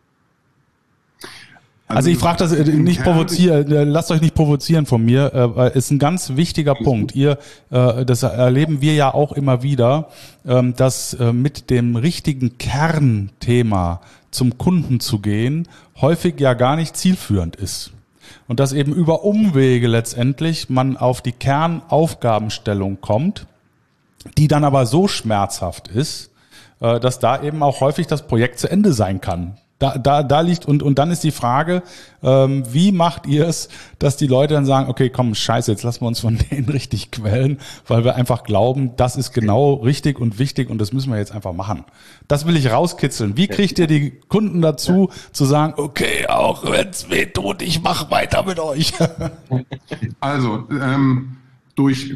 Also ich frage das nicht provozieren, lasst euch nicht provozieren von mir, äh, ist ein ganz wichtiger Punkt. Ihr, äh, das erleben wir ja auch immer wieder, ähm, dass äh, mit dem richtigen Kernthema zum Kunden zu gehen, häufig ja gar nicht zielführend ist. Und dass eben über Umwege letztendlich man auf die Kernaufgabenstellung kommt, die dann aber so schmerzhaft ist, äh, dass da eben auch häufig das Projekt zu Ende sein kann. Da, da, da liegt, und, und dann ist die Frage, ähm, wie macht ihr es, dass die Leute dann sagen, okay, komm, scheiße, jetzt lassen wir uns von denen richtig quälen, weil wir einfach glauben, das ist genau richtig und wichtig und das müssen wir jetzt einfach machen. Das will ich rauskitzeln. Wie kriegt ihr die Kunden dazu, zu sagen, okay, auch wenn es weh tut, ich mache weiter mit euch? Also, ähm, durch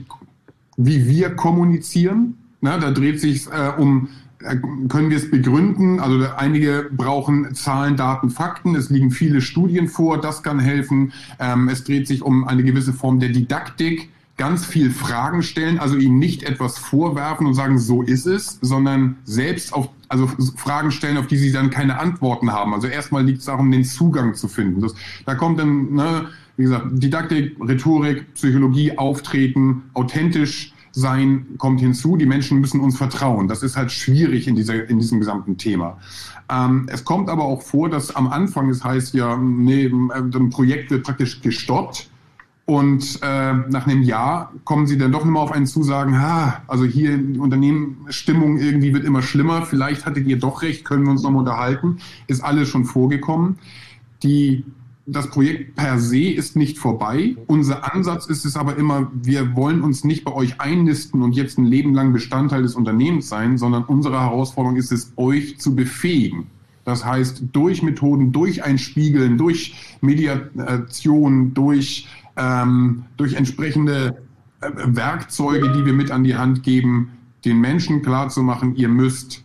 wie wir kommunizieren, ne, da dreht sich äh, um, äh, können wir es begründen, also einige brauchen Zahlen, Daten, Fakten, es liegen viele Studien vor, das kann helfen, ähm, es dreht sich um eine gewisse Form der Didaktik, ganz viel Fragen stellen, also ihnen nicht etwas vorwerfen und sagen, so ist es, sondern selbst auf, also Fragen stellen, auf die sie dann keine Antworten haben. Also erstmal liegt es darum, den Zugang zu finden. Das, da kommt dann, ne, wie gesagt, Didaktik, Rhetorik, Psychologie, Auftreten, authentisch sein kommt hinzu. Die Menschen müssen uns vertrauen. Das ist halt schwierig in dieser, in diesem gesamten Thema. Ähm, es kommt aber auch vor, dass am Anfang, es heißt ja, nee, ein Projekt wird praktisch gestoppt. Und äh, nach einem Jahr kommen sie dann doch nochmal auf einen zu, sagen, ha, also hier die Unternehmensstimmung irgendwie wird immer schlimmer, vielleicht hattet ihr doch recht, können wir uns nochmal unterhalten, ist alles schon vorgekommen. Die, das Projekt per se ist nicht vorbei. Unser Ansatz ist es aber immer, wir wollen uns nicht bei euch einnisten und jetzt ein Leben lang Bestandteil des Unternehmens sein, sondern unsere Herausforderung ist es, euch zu befähigen. Das heißt, durch Methoden, durch ein Spiegeln, durch Mediation, durch Ähm, durch entsprechende äh, Werkzeuge, die wir mit an die Hand geben, den Menschen klarzumachen, ihr müsst,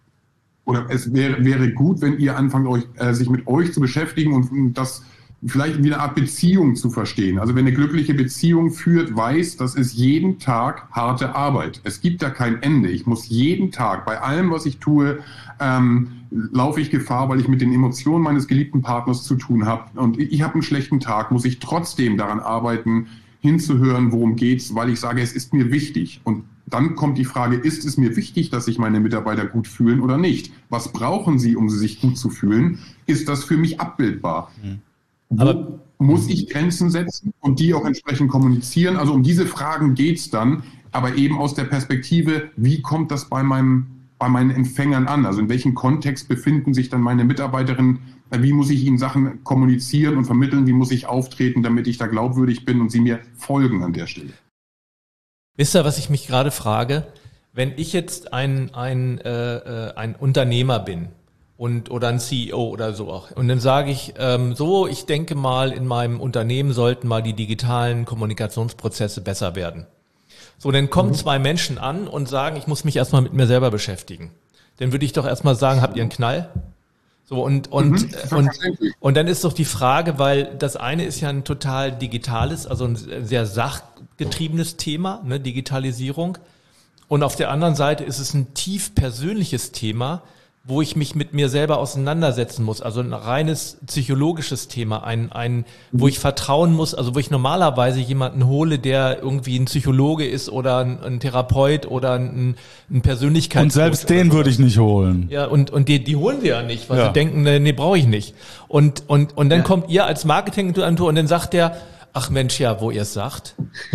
oder es wäre, wäre gut, wenn ihr anfangt, euch, äh, sich mit euch zu beschäftigen und das vielleicht wie eine Art Beziehung zu verstehen. Also wenn eine glückliche Beziehung führt, weiß, das ist jeden Tag harte Arbeit. Es gibt da kein Ende. Ich muss jeden Tag, bei allem, was ich tue, ähm, laufe ich Gefahr, weil ich mit den Emotionen meines geliebten Partners zu tun habe. Und ich, ich habe einen schlechten Tag, muss ich trotzdem daran arbeiten, hinzuhören, worum geht's, weil ich sage, es ist mir wichtig. Und dann kommt die Frage, ist es mir wichtig, dass sich meine Mitarbeiter gut fühlen oder nicht? Was brauchen sie, um sie sich gut zu fühlen? Ist das für mich abbildbar? Mhm. Aber muss ich Grenzen setzen und die auch entsprechend kommunizieren? Also um diese Fragen geht's dann, aber eben aus der Perspektive, wie kommt das bei meinem, bei meinen Empfängern an? Also in welchem Kontext befinden sich dann meine Mitarbeiterinnen? Wie muss ich ihnen Sachen kommunizieren und vermitteln? Wie muss ich auftreten, damit ich da glaubwürdig bin und sie mir folgen an der Stelle? Wisst ihr, was ich mich gerade frage? Wenn ich jetzt ein, ein, äh, ein Unternehmer bin, und oder ein C E O oder so auch. Und dann sage ich, ähm, so, ich denke mal, in meinem Unternehmen sollten mal die digitalen Kommunikationsprozesse besser werden. So, dann kommen mhm. zwei Menschen an und sagen, ich muss mich erstmal mit mir selber beschäftigen. Dann würde ich doch erstmal sagen, habt ihr einen Knall? So, und, und, mhm. und, und dann ist doch die Frage, weil das eine ist ja ein total digitales, also ein sehr sachgetriebenes Thema, ne, Digitalisierung. Und auf der anderen Seite ist es ein tief persönliches Thema, wo ich mich mit mir selber auseinandersetzen muss, also ein reines psychologisches Thema, ein, ein, wo ich vertrauen muss, also wo ich normalerweise jemanden hole, der irgendwie ein Psychologe ist oder ein, ein Therapeut oder ein, ein Persönlichkeitscoach. Und selbst den würde ich nicht holen. Ja, und, und die, die holen wir ja nicht, weil ja. sie denken, nee, nee brauche ich nicht. Und, und, und dann ja. kommt ihr als Marketingagentur und dann sagt der, ach Mensch, ja, wo ihr es sagt.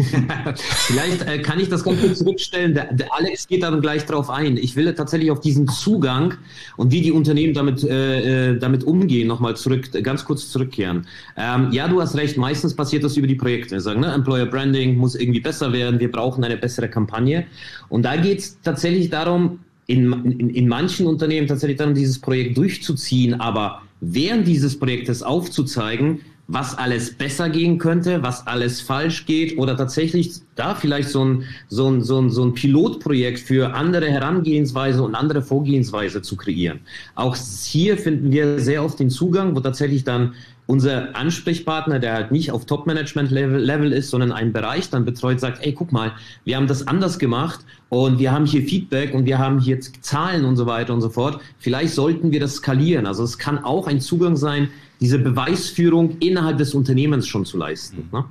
Vielleicht äh, kann ich das ganz kurz zurückstellen. Der, der Alex geht dann gleich drauf ein. Ich will tatsächlich auf diesen Zugang und wie die Unternehmen damit, äh, damit umgehen, nochmal zurück, ganz kurz zurückkehren. Ähm, ja, du hast recht. Meistens passiert das über die Projekte. Sagen, ne, Employer Branding muss irgendwie besser werden. Wir brauchen eine bessere Kampagne. Und da geht es tatsächlich darum, in, in, in manchen Unternehmen tatsächlich darum, dieses Projekt durchzuziehen, aber während dieses Projektes aufzuzeigen, was alles besser gehen könnte, was alles falsch geht oder tatsächlich da vielleicht so ein, so ein, so ein, so ein Pilotprojekt für andere Herangehensweise und andere Vorgehensweise zu kreieren. Auch hier finden wir sehr oft den Zugang, wo tatsächlich dann unser Ansprechpartner, der halt nicht auf Top-Management-Level Level ist, sondern einen Bereich dann betreut, sagt, ey, guck mal, wir haben das anders gemacht und wir haben hier Feedback und wir haben hier Zahlen und so weiter und so fort. Vielleicht sollten wir das skalieren. Also es kann auch ein Zugang sein, diese Beweisführung innerhalb des Unternehmens schon zu leisten. Ne?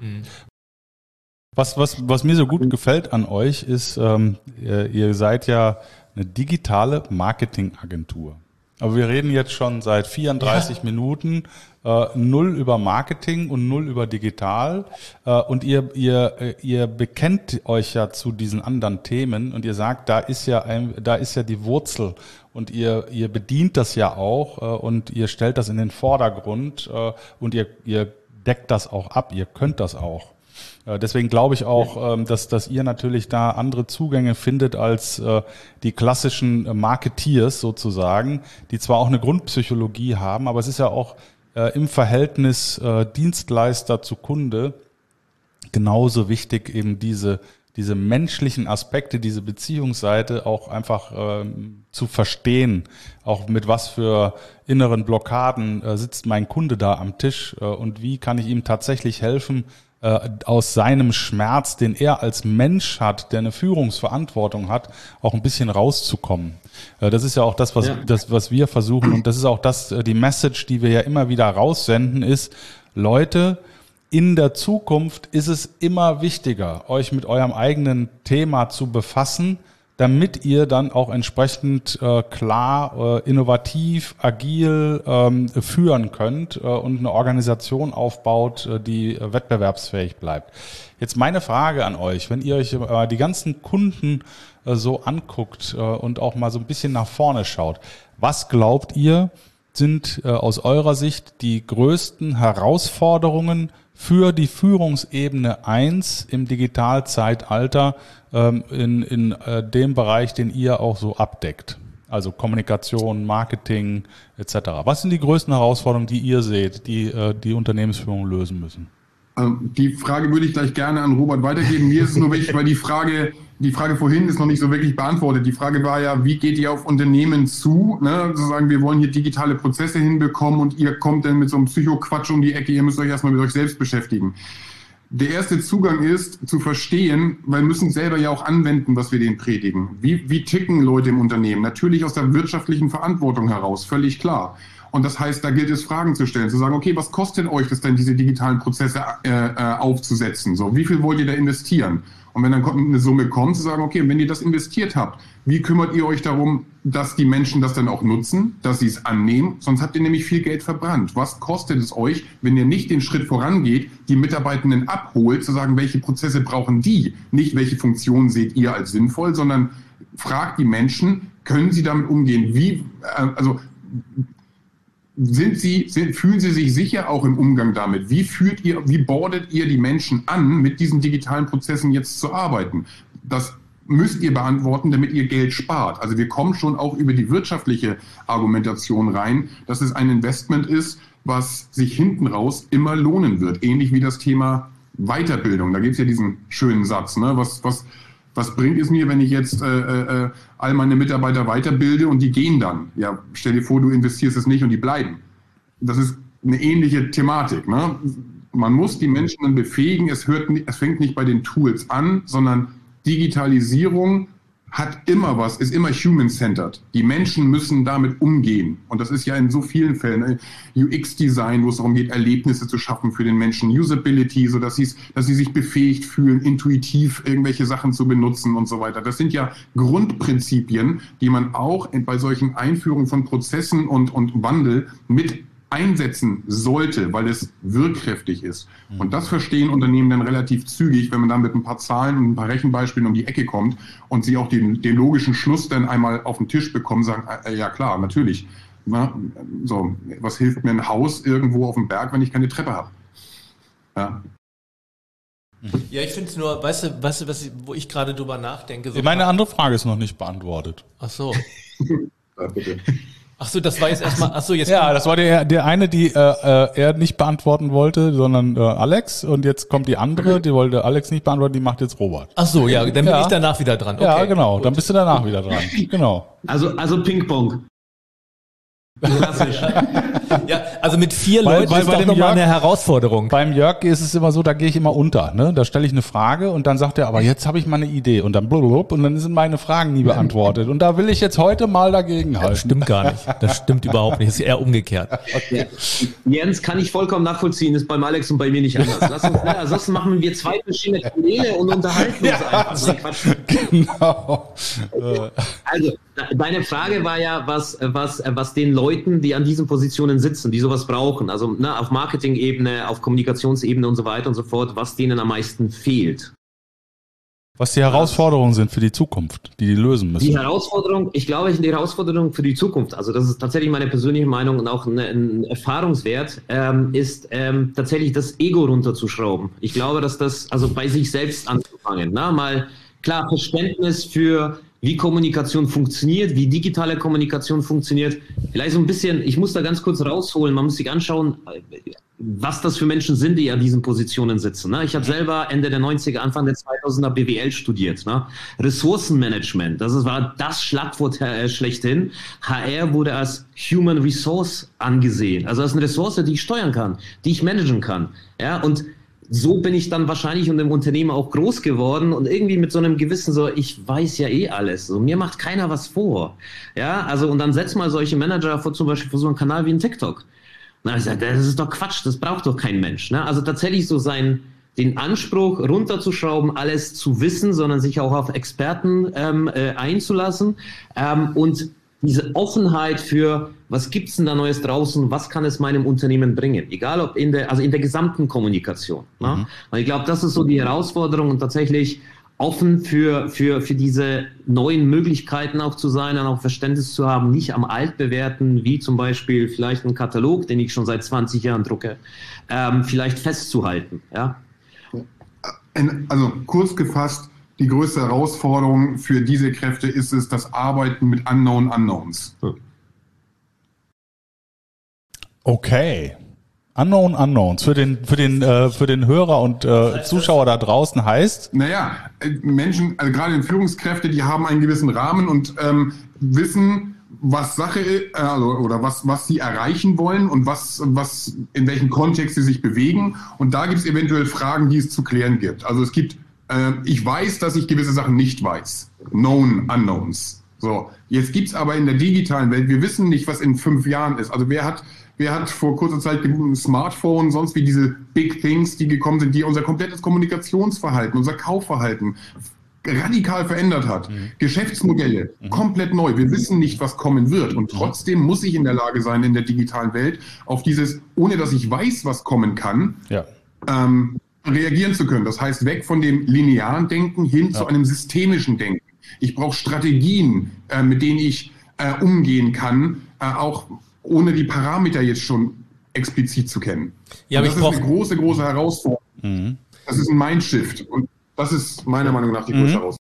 Was, was, was mir so gut gefällt an euch ist, ähm, ihr, ihr seid ja eine digitale Marketingagentur. Aber wir reden jetzt schon seit vierunddreißig ja. Minuten äh, null über Marketing und null über digital. Äh, und ihr, ihr, ihr bekennt euch ja zu diesen anderen Themen und ihr sagt, da ist ja ein, da ist ja die Wurzel und ihr, ihr bedient das ja auch äh, und ihr stellt das in den Vordergrund äh, und ihr, ihr deckt das auch ab, ihr könnt das auch. Äh, deswegen glaube ich auch, ähm, dass, dass ihr natürlich da andere Zugänge findet als äh, die klassischen äh, Marketeers sozusagen, die zwar auch eine Grundpsychologie haben, aber es ist ja auch äh, im Verhältnis äh, Dienstleister zu Kunde genauso wichtig, eben diese diese menschlichen Aspekte, diese Beziehungsseite auch einfach ähm, zu verstehen, auch mit was für inneren Blockaden äh, sitzt mein Kunde da am Tisch äh, und wie kann ich ihm tatsächlich helfen, äh, aus seinem Schmerz, den er als Mensch hat, der eine Führungsverantwortung hat, auch ein bisschen rauszukommen. Äh, das ist ja auch das, was, ja. das, was wir versuchen und das ist auch das, äh, die Message, die wir ja immer wieder raussenden, ist, Leute, in der Zukunft ist es immer wichtiger, euch mit eurem eigenen Thema zu befassen, damit ihr dann auch entsprechend äh, klar, äh, innovativ, agil ähm, führen könnt äh, und eine Organisation aufbaut, äh, die äh, wettbewerbsfähig bleibt. Jetzt meine Frage an euch, wenn ihr euch äh, die ganzen Kunden äh, so anguckt äh, und auch mal so ein bisschen nach vorne schaut, was glaubt ihr, sind äh, aus eurer Sicht die größten Herausforderungen für die Führungsebene eins im Digitalzeitalter ähm, in, in äh, dem Bereich, den ihr auch so abdeckt? Also Kommunikation, Marketing et cetera. Was sind die größten Herausforderungen, die ihr seht, die äh, die Unternehmensführung lösen müssen? Die Frage würde ich gleich gerne an Robert weitergeben. Mir ist es nur wichtig, weil die Frage, die Frage vorhin ist noch nicht so wirklich beantwortet. Die Frage war ja, wie geht ihr auf Unternehmen zu? Ne? Sozusagen, wir wollen hier digitale Prozesse hinbekommen und ihr kommt dann mit so einem Psychoquatsch um die Ecke, ihr müsst euch erstmal mit euch selbst beschäftigen. Der erste Zugang ist, zu verstehen, weil wir müssen selber ja auch anwenden, was wir denen predigen. Wie, wie ticken Leute im Unternehmen? Natürlich aus der wirtschaftlichen Verantwortung heraus, völlig klar. Und das heißt, da gilt es, Fragen zu stellen, zu sagen, okay, was kostet euch das denn, diese digitalen Prozesse äh, äh, aufzusetzen? So, wie viel wollt ihr da investieren? Und wenn dann eine Summe kommt, zu sagen, okay, wenn ihr das investiert habt, wie kümmert ihr euch darum, dass die Menschen das dann auch nutzen, dass sie es annehmen? Sonst habt ihr nämlich viel Geld verbrannt. Was kostet es euch, wenn ihr nicht den Schritt vorangeht, die Mitarbeitenden abholt, zu sagen, welche Prozesse brauchen die? Nicht, welche Funktionen seht ihr als sinnvoll, sondern fragt die Menschen, können sie damit umgehen? Wie, äh, also, Sind Sie, sind, fühlen Sie sich sicher auch im Umgang damit? Wie führt ihr, wie bordet ihr die Menschen an, mit diesen digitalen Prozessen jetzt zu arbeiten? Das müsst ihr beantworten, damit ihr Geld spart. Also wir kommen schon auch über die wirtschaftliche Argumentation rein, dass es ein Investment ist, was sich hinten raus immer lohnen wird. Ähnlich wie das Thema Weiterbildung. Da gibt es ja diesen schönen Satz, ne? Was, was, Was bringt es mir, wenn ich jetzt äh, äh, all meine Mitarbeiter weiterbilde und die gehen dann? Ja, stell dir vor, du investierst es nicht und die bleiben. Das ist eine ähnliche Thematik. Ne? Man muss die Menschen dann befähigen. Es, hört, es fängt nicht bei den Tools an, sondern Digitalisierung hat immer was, ist immer human-centered. Die Menschen müssen damit umgehen. Und das ist ja in so vielen Fällen ne? U X-Design, wo es darum geht, Erlebnisse zu schaffen für den Menschen, Usability, so dass sie, dass sie sich befähigt fühlen, intuitiv irgendwelche Sachen zu benutzen und so weiter. Das sind ja Grundprinzipien, die man auch bei solchen Einführungen von Prozessen und, und Wandel mit einsetzen sollte, weil es wirkkräftig ist. Und das verstehen Unternehmen dann relativ zügig, wenn man dann mit ein paar Zahlen und ein paar Rechenbeispielen um die Ecke kommt und sie auch den, den logischen Schluss dann einmal auf den Tisch bekommen, sagen, äh, ja klar, natürlich. Na, so, was hilft mir ein Haus irgendwo auf dem Berg, wenn ich keine Treppe habe? Ja. Ja, ich finde es nur, weißt du, weißt du, was ich, wo ich gerade drüber nachdenke. So Meine andere Frage ist noch nicht beantwortet. Ach so. Ja, bitte. Ach so, das war jetzt erstmal, ach so, jetzt. Ja, das war der, der eine, die äh, er nicht beantworten wollte, sondern äh, Alex. Und jetzt kommt die andere, die wollte Alex nicht beantworten, die macht jetzt Robert. Ach so, ja, dann bin ja. ich danach wieder dran. Okay, ja, genau, gut. Dann bist du danach wieder dran. Genau. Also, also Ping-Pong. Klassisch. Ja, also mit vier Weil- Leuten weil ist bei doch dem nochmal Jörg- eine Herausforderung. Beim Jörg ist es immer so, da gehe ich immer unter. Ne? Da stelle ich eine Frage und dann sagt er, aber jetzt habe ich mal eine Idee. Und dann blub, und dann sind meine Fragen nie beantwortet. Und da will ich jetzt heute mal dagegen halten. Das stimmt gar nicht. Das stimmt überhaupt nicht. Das ist eher umgekehrt. Ja. Jens, kann ich vollkommen nachvollziehen, ist beim Alex und bei mir nicht anders. Lass uns, ja, ansonsten machen wir zwei verschiedene Kanäle und unterhalten uns einfach. Nein, Quatsch. Genau. Also, de- deine Frage war ja, was, was, was den Leuten, die an diesen Positionen sitzen, die sowas brauchen, also ne, auf Marketing-Ebene, auf Kommunikationsebene und so weiter und so fort, was denen am meisten fehlt. Was die Herausforderungen sind für die Zukunft, die die lösen müssen. Die Herausforderung, ich glaube, die Herausforderung für die Zukunft, also das ist tatsächlich meine persönliche Meinung und auch ein, ein Erfahrungswert, ähm, ist ähm, tatsächlich das Ego runterzuschrauben. Ich glaube, dass das, also bei sich selbst anzufangen, na, mal klar Verständnis für wie Kommunikation funktioniert, wie digitale Kommunikation funktioniert. Vielleicht so ein bisschen, ich muss da ganz kurz rausholen, man muss sich anschauen, was das für Menschen sind, die an diesen Positionen sitzen. Ne? Ich habe selber Ende der neunziger, Anfang der zweitausender B W L studiert. Ne? Ressourcenmanagement, das war das Schlagwort äh, schlechthin. H R wurde als Human Resource angesehen, also als eine Ressource, die ich steuern kann, die ich managen kann. Ja, und so bin ich dann wahrscheinlich und im Unternehmen auch groß geworden und irgendwie mit so einem Gewissen so, ich weiß ja eh alles, so, mir macht keiner was vor. Ja, also und dann setzt mal solche Manager vor, zum Beispiel vor so einem Kanal wie ein TikTok. Na, ich sag, das ist doch Quatsch, das braucht doch kein Mensch. Ne? Also tatsächlich so sein, den Anspruch runterzuschrauben, alles zu wissen, sondern sich auch auf Experten ähm, äh, einzulassen ähm, und diese Offenheit für, was gibt's denn da Neues draußen, was kann es meinem Unternehmen bringen, egal ob in der, also in der gesamten Kommunikation. Ne? Mhm. Und ich glaube, das ist so die Herausforderung und tatsächlich offen für, für, für diese neuen Möglichkeiten auch zu sein und auch Verständnis zu haben, nicht am Altbewährten, wie zum Beispiel vielleicht einen Katalog, den ich schon seit zwanzig Jahren drucke, ähm, vielleicht festzuhalten. Ja? Also kurz gefasst, die größte Herausforderung für diese Kräfte ist es, das Arbeiten mit Unknown Unknowns. Okay. Unknown Unknowns für den für den äh, für den Hörer und äh, Zuschauer da draußen heißt? Naja, Menschen, also gerade Führungskräfte, die haben einen gewissen Rahmen und ähm, wissen, was Sache ist, also, oder was was sie erreichen wollen und was was in welchem Kontext sie sich bewegen. Und da gibt es eventuell Fragen, die es zu klären gibt. Also es gibt äh, ich weiß, dass ich gewisse Sachen nicht weiß. Known Unknowns. So, jetzt gibt's aber in der digitalen Welt, wir wissen nicht, was in fünf Jahren ist. Also wer hat Wer hat vor kurzer Zeit ein Smartphone, sonst wie diese Big Things, die gekommen sind, die unser komplettes Kommunikationsverhalten, unser Kaufverhalten radikal verändert hat. Mhm. Geschäftsmodelle, mhm. komplett neu. Wir wissen nicht, was kommen wird. Und trotzdem muss ich in der Lage sein, in der digitalen Welt auf dieses, ohne dass ich weiß, was kommen kann, ja. ähm, reagieren zu können. Das heißt, weg von dem linearen Denken hin ja. zu einem systemischen Denken. Ich brauche Strategien, äh, mit denen ich äh, umgehen kann, äh, auch ohne die Parameter jetzt schon explizit zu kennen. Ja, aber das ist eine große, große Herausforderung. Mhm. Das ist ein Mindshift und das ist meiner Meinung nach die größte mhm. Herausforderung.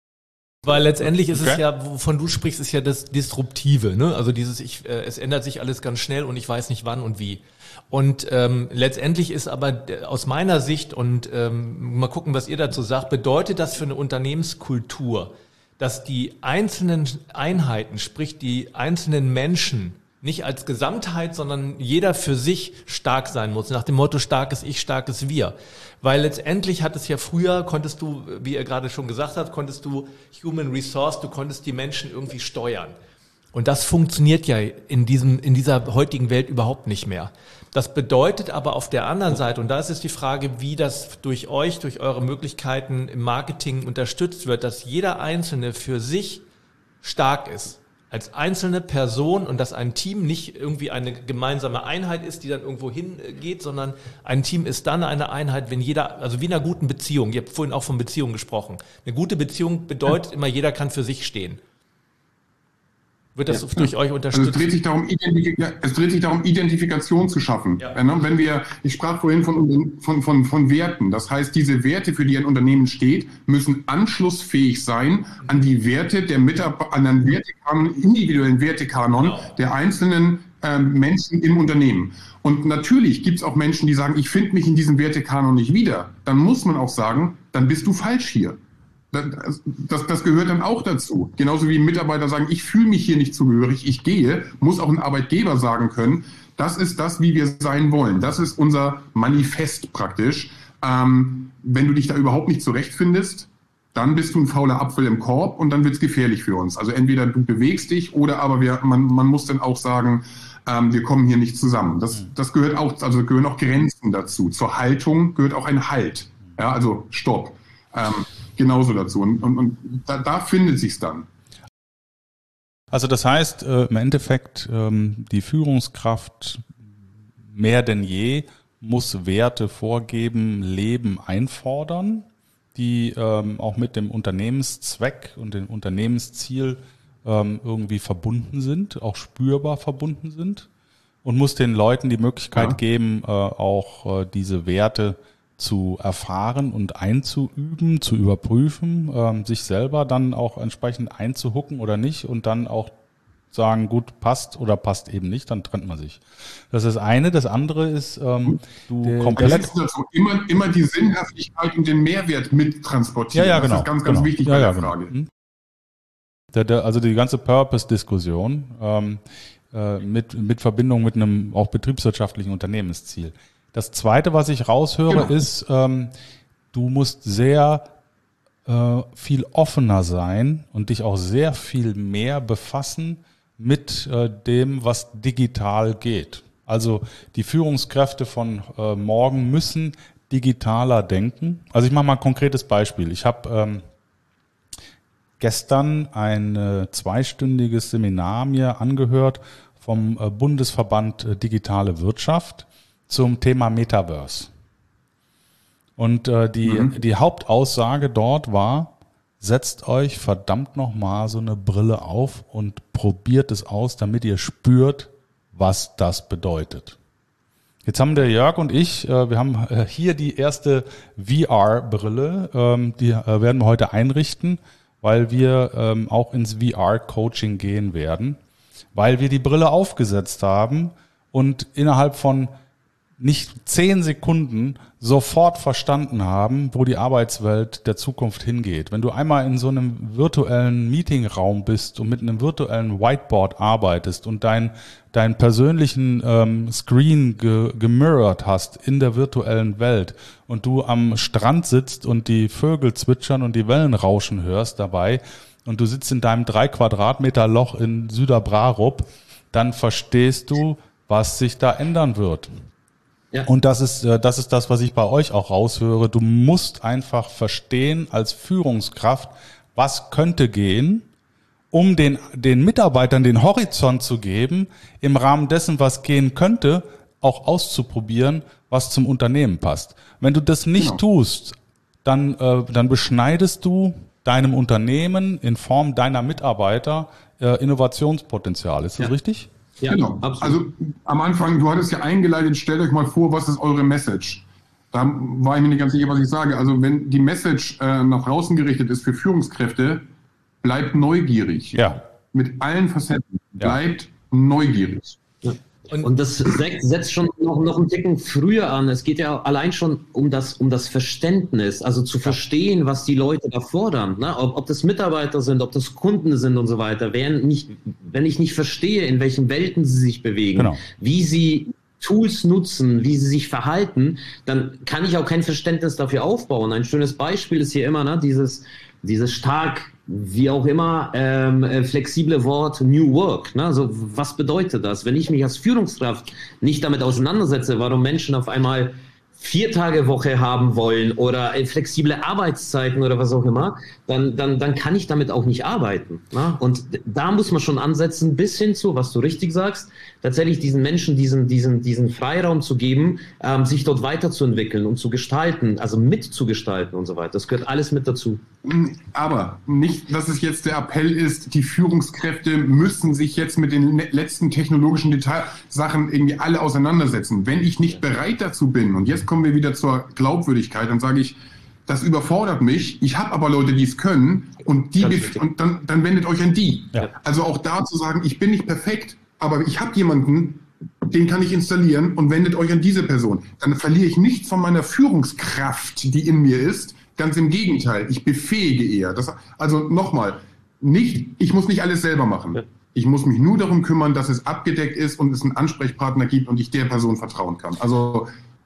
Weil letztendlich ist okay. es ja, wovon du sprichst, ist ja das Disruptive, ne? Also dieses, ich, äh, es ändert sich alles ganz schnell und ich weiß nicht wann und wie. Und ähm, letztendlich ist aber aus meiner Sicht, und ähm, mal gucken, was ihr dazu sagt, bedeutet das für eine Unternehmenskultur, dass die einzelnen Einheiten, sprich die einzelnen Menschen, nicht als Gesamtheit, sondern jeder für sich stark sein muss. Nach dem Motto, starkes Ich, starkes Wir. Weil letztendlich hat es ja früher, konntest du, wie ihr gerade schon gesagt habt, konntest du Human Resource, du konntest die Menschen irgendwie steuern. Und das funktioniert ja in diesem, in dieser heutigen Welt überhaupt nicht mehr. Das bedeutet aber auf der anderen Seite, und da ist es die Frage, wie das durch euch, durch eure Möglichkeiten im Marketing unterstützt wird, dass jeder Einzelne für sich stark ist. Als einzelne Person und dass ein Team nicht irgendwie eine gemeinsame Einheit ist, die dann irgendwo hingeht, sondern ein Team ist dann eine Einheit, wenn jeder, also wie in einer guten Beziehung, ihr habt vorhin auch von Beziehung gesprochen. Eine gute Beziehung bedeutet immer, jeder kann für sich stehen. Wird das ja. durch euch unterstützt? Also es dreht sich darum, Identifik- es dreht sich darum, Identifikation zu schaffen. Ja. Wenn wir, ich sprach vorhin von, von, von, von Werten. Das heißt, diese Werte, für die ein Unternehmen steht, müssen anschlussfähig sein an die Werte der Mitarbeiter, an den Wertekanon, individuellen Wertekanon genau. der einzelnen ähm, Menschen im Unternehmen. Und natürlich gibt es auch Menschen, die sagen, ich finde mich in diesem Wertekanon nicht wieder. Dann muss man auch sagen, dann bist du falsch hier. Das, das, das gehört dann auch dazu. Genauso wie Mitarbeiter sagen, ich fühle mich hier nicht zugehörig, ich gehe, muss auch ein Arbeitgeber sagen können, das ist das, wie wir sein wollen. Das ist unser Manifest praktisch. Ähm, wenn du dich da überhaupt nicht zurechtfindest, dann bist du ein fauler Apfel im Korb und dann wird es gefährlich für uns. Also entweder du bewegst dich oder aber wir, man, man muss dann auch sagen, ähm, wir kommen hier nicht zusammen. Das, das gehört auch, also gehören auch Grenzen dazu. Zur Haltung gehört auch ein Halt. Ja, also Stopp. Ähm, genauso dazu. Und, und, und da, da findet sich's dann. Also das heißt, äh, im Endeffekt, ähm, die Führungskraft mehr denn je muss Werte vorgeben, leben, einfordern. die ähm, auch mit dem Unternehmenszweck und dem Unternehmensziel ähm, irgendwie verbunden sind, auch spürbar verbunden sind, und muss den Leuten die Möglichkeit ja. geben, äh, auch äh, diese Werte zu erfahren und einzuüben, zu überprüfen, ähm, sich selber dann auch entsprechend einzuhucken oder nicht und dann auch sagen, gut, passt oder passt eben nicht, dann trennt man sich. Das ist das eine. Das andere ist, ähm, du der, komplett... Das ist also immer, immer die Sinnhaftigkeit und den Mehrwert mit transportieren. Ja, ja, genau. Das ist ganz, ganz genau. wichtig ja, bei ja, der Frage. Genau. Der, der, also die ganze Purpose-Diskussion ähm, äh, mit, mit Verbindung mit einem auch betriebswirtschaftlichen Unternehmensziel. Das Zweite, was ich raushöre, genau. ist, ähm, du musst sehr äh, viel offener sein und dich auch sehr viel mehr befassen mit äh, dem, was digital geht. Also die Führungskräfte von äh, morgen müssen digitaler denken. Also ich mache mal ein konkretes Beispiel. Ich habe ähm, gestern ein äh, zweistündiges Seminar mir angehört vom äh, Bundesverband äh, Digitale Wirtschaft zum Thema Metaverse. Und äh, die, mhm. die Hauptaussage dort war, setzt euch verdammt nochmal so eine Brille auf und probiert es aus, damit ihr spürt, was das bedeutet. Jetzt haben der Jörg und ich, äh, wir haben äh, hier die erste V R-Brille, ähm, die äh, werden wir heute einrichten, weil wir ähm, auch ins V R-Coaching gehen werden, weil wir die Brille aufgesetzt haben und innerhalb von nicht zehn Sekunden sofort verstanden haben, wo die Arbeitswelt der Zukunft hingeht. Wenn du einmal in so einem virtuellen Meetingraum bist und mit einem virtuellen Whiteboard arbeitest und dein, deinen persönlichen ähm, Screen ge, gemirrored hast in der virtuellen Welt und du am Strand sitzt und die Vögel zwitschern und die Wellen rauschen hörst dabei und du sitzt in deinem drei Quadratmeter Loch in Süderbrarup, dann verstehst du, was sich da ändern wird. Ja. Und das ist, das ist das, was ich bei euch auch raushöre. Du musst einfach verstehen als Führungskraft, was könnte gehen, um den, den Mitarbeitern den Horizont zu geben, im Rahmen dessen, was gehen könnte, auch auszuprobieren, was zum Unternehmen passt. Wenn du das nicht genau. tust, dann, äh, dann beschneidest du deinem Unternehmen in Form deiner Mitarbeiter äh, Innovationspotenzial. Ist das ja. richtig? Ja, genau. Absolut. Also am Anfang, du hattest ja eingeleitet, stellt euch mal vor, was ist eure Message? Da war ich mir nicht ganz sicher, was ich sage. Also wenn die Message äh, nach draußen gerichtet ist für Führungskräfte, bleibt neugierig. Ja. Mit allen Facetten. Bleibt ja. neugierig. Ja. Und, und das setzt schon noch, noch einen Ticken früher an. Es geht ja allein schon um das, um das Verständnis, also zu verstehen, was die Leute da fordern. Ne? Ob, ob das Mitarbeiter sind, ob das Kunden sind und so weiter. Wenn, nicht, wenn ich nicht verstehe, in welchen Welten sie sich bewegen, genau. wie sie Tools nutzen, wie sie sich verhalten, dann kann ich auch kein Verständnis dafür aufbauen. Ein schönes Beispiel ist hier immer ne, dieses, dieses stark, wie auch immer, ähm, flexible Wort New Work. Ne? Also was bedeutet das? Wenn ich mich als Führungskraft nicht damit auseinandersetze, warum Menschen auf einmal vier Tage Woche haben wollen oder flexible Arbeitszeiten oder was auch immer, dann, dann, dann kann ich damit auch nicht arbeiten. Ne? Und da muss man schon ansetzen, bis hin zu, was du richtig sagst, tatsächlich diesen Menschen diesen, diesen, diesen Freiraum zu geben, ähm, sich dort weiterzuentwickeln und zu gestalten, also mitzugestalten und so weiter. Das gehört alles mit dazu. Aber nicht, dass es jetzt der Appell ist, die Führungskräfte müssen sich jetzt mit den letzten technologischen Detailsachen irgendwie alle auseinandersetzen. Wenn ich nicht bereit dazu bin, und jetzt kommen wir wieder zur Glaubwürdigkeit, dann sage ich, das überfordert mich, ich habe aber Leute, die es können und die und dann, dann wendet euch an die. Ja. Also auch da zu sagen, ich bin nicht perfekt, aber ich habe jemanden, den kann ich installieren und wendet euch an diese Person. Dann verliere ich nichts von meiner Führungskraft, die in mir ist. Ganz im Gegenteil, ich befähige eher. Das, also nochmal, nicht, ich muss nicht alles selber machen. Ja. Ich muss mich nur darum kümmern, dass es abgedeckt ist und es einen Ansprechpartner gibt und ich der Person vertrauen kann. Also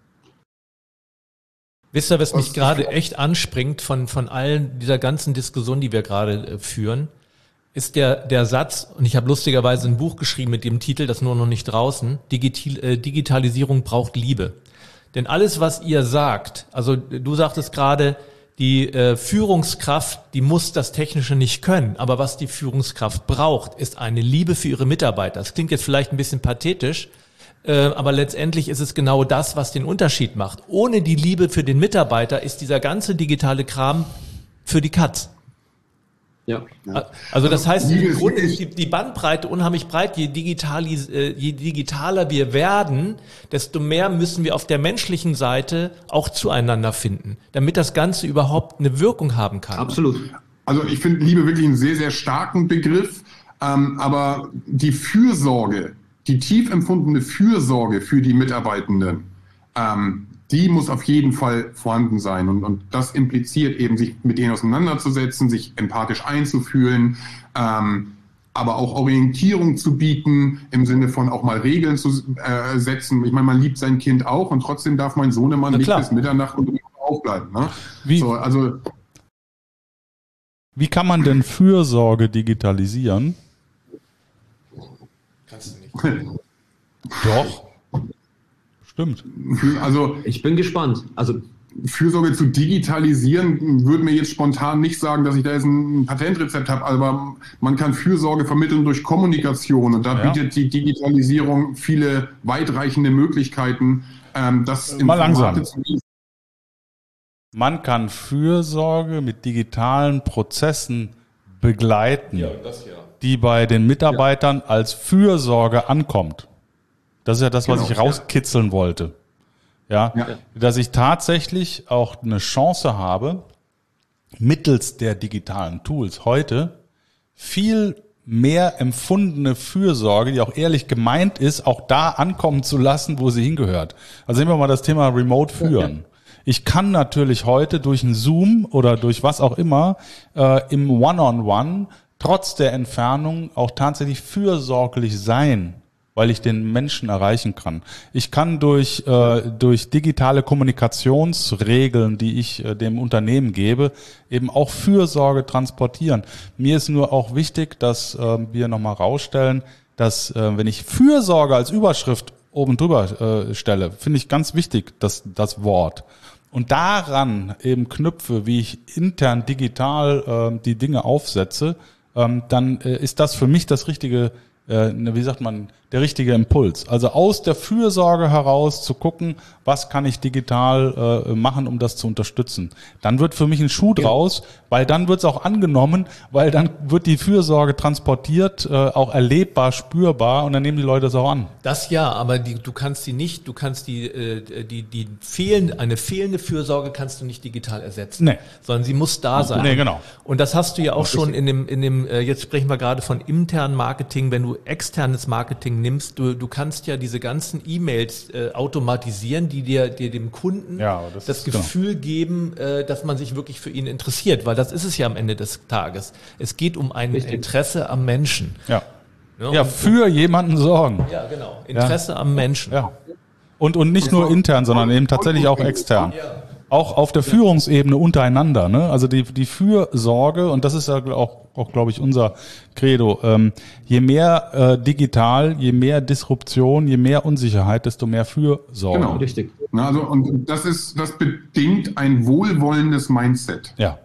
wisst ihr, was mich gerade echt anspringt von, von allen dieser ganzen Diskussion, die wir gerade äh, führen, ist der, der Satz, und ich habe lustigerweise ein Buch geschrieben mit dem Titel, das nur noch nicht draußen, Digital, äh, Digitalisierung braucht Liebe. Denn alles, was ihr sagt, also du sagtest gerade, die äh, Führungskraft, die muss das Technische nicht können, aber was die Führungskraft braucht, ist eine Liebe für ihre Mitarbeiter. Das klingt jetzt vielleicht ein bisschen pathetisch, Äh, aber letztendlich ist es genau das, was den Unterschied macht. Ohne die Liebe für den Mitarbeiter ist dieser ganze digitale Kram für die Katz. Ja. Also das heißt, im Grunde ist die, die Bandbreite unheimlich breit. Je, digitalis, äh, je digitaler wir werden, desto mehr müssen wir auf der menschlichen Seite auch zueinander finden, damit das Ganze überhaupt eine Wirkung haben kann. Absolut. Also ich finde Liebe wirklich einen sehr, sehr starken Begriff, ähm, aber die Fürsorge, die tief empfundene Fürsorge für die Mitarbeitenden, ähm, die muss auf jeden Fall vorhanden sein. Und, und das impliziert eben, sich mit denen auseinanderzusetzen, sich empathisch einzufühlen, ähm, aber auch Orientierung zu bieten, im Sinne von auch mal Regeln zu äh, setzen. Ich meine, man liebt sein Kind auch und trotzdem darf mein Sohnemann nicht bis Mitternacht und aufbleiben. Ne? Wie, so, also, wie kann man denn Fürsorge digitalisieren? Kannst du nicht. Doch. Stimmt. Also ich bin gespannt. Also Fürsorge zu digitalisieren, würde mir jetzt spontan nicht sagen, dass ich da jetzt ein Patentrezept habe, aber man kann Fürsorge vermitteln durch Kommunikation und da ja. bietet die Digitalisierung viele weitreichende Möglichkeiten, ähm, das in Mal langsam. Formate zu gießen. Man kann Fürsorge mit digitalen Prozessen begleiten, ja, das ja. die bei den Mitarbeitern ja. als Fürsorge ankommt. Das ist ja das, was genau, ich rauskitzeln ja. wollte. Ja, ja, dass ich tatsächlich auch eine Chance habe, mittels der digitalen Tools heute viel mehr empfundene Fürsorge, die auch ehrlich gemeint ist, auch da ankommen zu lassen, wo sie hingehört. Also nehmen wir mal das Thema Remote führen. Ja. Ich kann natürlich heute durch einen Zoom oder durch was auch immer äh, im One-on-One trotz der Entfernung auch tatsächlich fürsorglich sein, weil ich den Menschen erreichen kann. Ich kann durch äh, durch digitale Kommunikationsregeln, die ich äh, dem Unternehmen gebe, eben auch Fürsorge transportieren. Mir ist nur auch wichtig, dass äh, wir nochmal rausstellen, dass äh, wenn ich Fürsorge als Überschrift oben drüber äh, stelle, finde ich ganz wichtig, dass das Wort. Und daran eben knüpfe, wie ich intern digital äh, die Dinge aufsetze, ähm, dann äh, ist das für mich das richtige, äh, wie sagt man, der richtige Impuls. Also aus der Fürsorge heraus zu gucken, was kann ich digital äh, machen, um das zu unterstützen. Dann wird für mich ein Schuh draus, weil dann wird es auch angenommen, weil dann wird die Fürsorge transportiert, äh, auch erlebbar, spürbar und dann nehmen die Leute das auch an. Das ja, aber die, du kannst die nicht, du kannst die, äh, die, die fehlen, eine fehlende Fürsorge kannst du nicht digital ersetzen. Nee. Sondern sie muss da sein. Nee, genau. Und das hast du ja auch schon in dem, in dem, äh, jetzt sprechen wir gerade von internen Marketing, wenn du externes Marketing nimmst, du, du kannst ja diese ganzen E-Mails äh, automatisieren, die dir, dir dem Kunden ja, das, das Gefühl genau. geben, äh, dass man sich wirklich für ihn interessiert, weil das ist es ja am Ende des Tages. Es geht um ein Richtig. Interesse am Menschen. Ja, ja, ja für jemanden sorgen. Ja, genau. Interesse ja. am Menschen. Ja. Und, und nicht nur intern, sondern eben tatsächlich auch extern. Ja. Auch auf der Führungsebene untereinander, ne? Also die, die Fürsorge, und das ist ja auch, auch glaube ich, unser Credo. Ähm, je mehr äh, digital, je mehr Disruption, je mehr Unsicherheit, desto mehr Fürsorge. Genau, richtig. Na, also, und das ist, das bedingt ein wohlwollendes Mindset. Ja.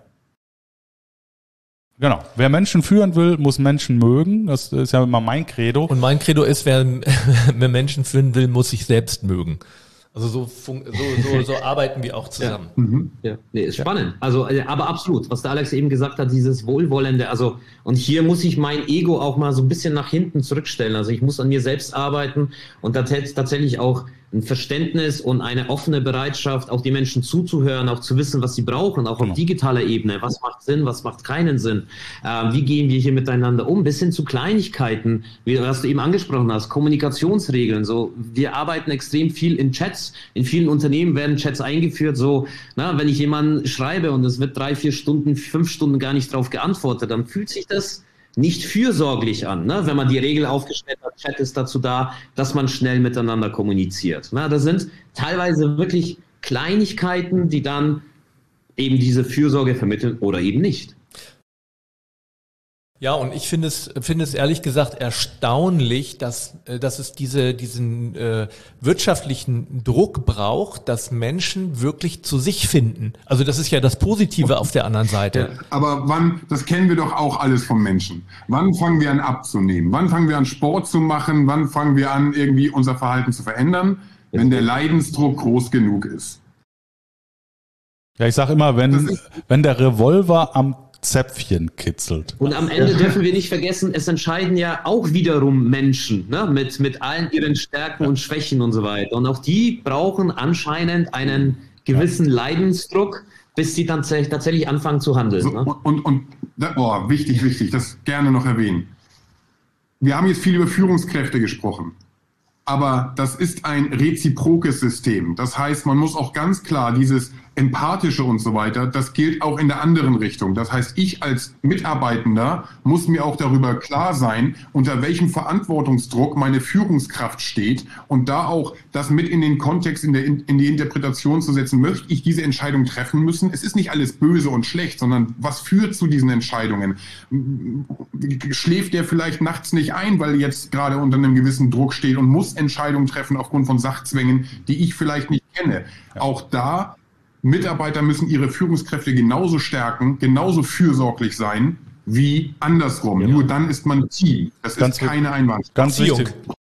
Genau. Wer Menschen führen will, muss Menschen mögen. Das ist ja immer mein Credo. Und mein Credo ist, wer, wer Menschen führen will, muss sich selbst mögen. Also so, fun- so, so, so arbeiten wir auch zusammen. Ja, mhm. ja. Nee, ist spannend. Also, aber absolut, was der Alex eben gesagt hat, dieses Wohlwollende. Also, und hier muss ich mein Ego auch mal so ein bisschen nach hinten zurückstellen. Also ich muss an mir selbst arbeiten und tatsächlich auch ein Verständnis und eine offene Bereitschaft, auch die Menschen zuzuhören, auch zu wissen, was sie brauchen, auch auf digitaler Ebene. Was macht Sinn, was macht keinen Sinn? Äh, wie gehen wir hier miteinander um? Bis hin zu Kleinigkeiten, wie was du eben angesprochen hast, Kommunikationsregeln. So, wir arbeiten extrem viel in Chats. In vielen Unternehmen werden Chats eingeführt. So, na, wenn ich jemanden schreibe und es wird drei, vier Stunden, fünf Stunden gar nicht drauf geantwortet, dann fühlt sich das nicht fürsorglich an, ne? Wenn man die Regel aufgestellt hat, Chat ist dazu da, dass man schnell miteinander kommuniziert. Na, das sind teilweise wirklich Kleinigkeiten, die dann eben diese Fürsorge vermitteln oder eben nicht. Ja, und ich finde es, finde es ehrlich gesagt erstaunlich, dass, dass es diese, diesen äh, wirtschaftlichen Druck braucht, dass Menschen wirklich zu sich finden. Also das ist ja das Positive auf der anderen Seite. Aber wann, das kennen wir doch auch alles vom Menschen. Wann fangen wir an abzunehmen? Wann fangen wir an Sport zu machen? Wann fangen wir an, irgendwie unser Verhalten zu verändern? Wenn der Leidensdruck groß genug ist. Ja, ich sage immer, wenn, wenn der Revolver am Zäpfchen kitzelt. Und am Ende dürfen wir nicht vergessen, es entscheiden ja auch wiederum Menschen, ne? mit, mit allen ihren Stärken und Schwächen und so weiter. Und auch die brauchen anscheinend einen gewissen Leidensdruck, bis sie dann tatsächlich anfangen zu handeln. So, ne? Und, und, und oh, wichtig, wichtig, das gerne noch erwähnen. Wir haben jetzt viel über Führungskräfte gesprochen. Aber das ist ein reziprokes System. Das heißt, man muss auch ganz klar dieses Empathische und so weiter, das gilt auch in der anderen Richtung. Das heißt, ich als Mitarbeitender muss mir auch darüber klar sein, unter welchem Verantwortungsdruck meine Führungskraft steht und da auch das mit in den Kontext, in, der, in die Interpretation zu setzen. Möchte ich diese Entscheidung treffen müssen? Es ist nicht alles böse und schlecht, sondern was führt zu diesen Entscheidungen? Schläft der vielleicht nachts nicht ein, weil er jetzt gerade unter einem gewissen Druck steht und muss Entscheidungen treffen aufgrund von Sachzwängen, die ich vielleicht nicht kenne? Auch da Mitarbeiter müssen ihre Führungskräfte genauso stärken, genauso fürsorglich sein wie andersrum. Ja. Nur dann ist man Team. Das ganz ist keine Einwand. Ganz wichtig.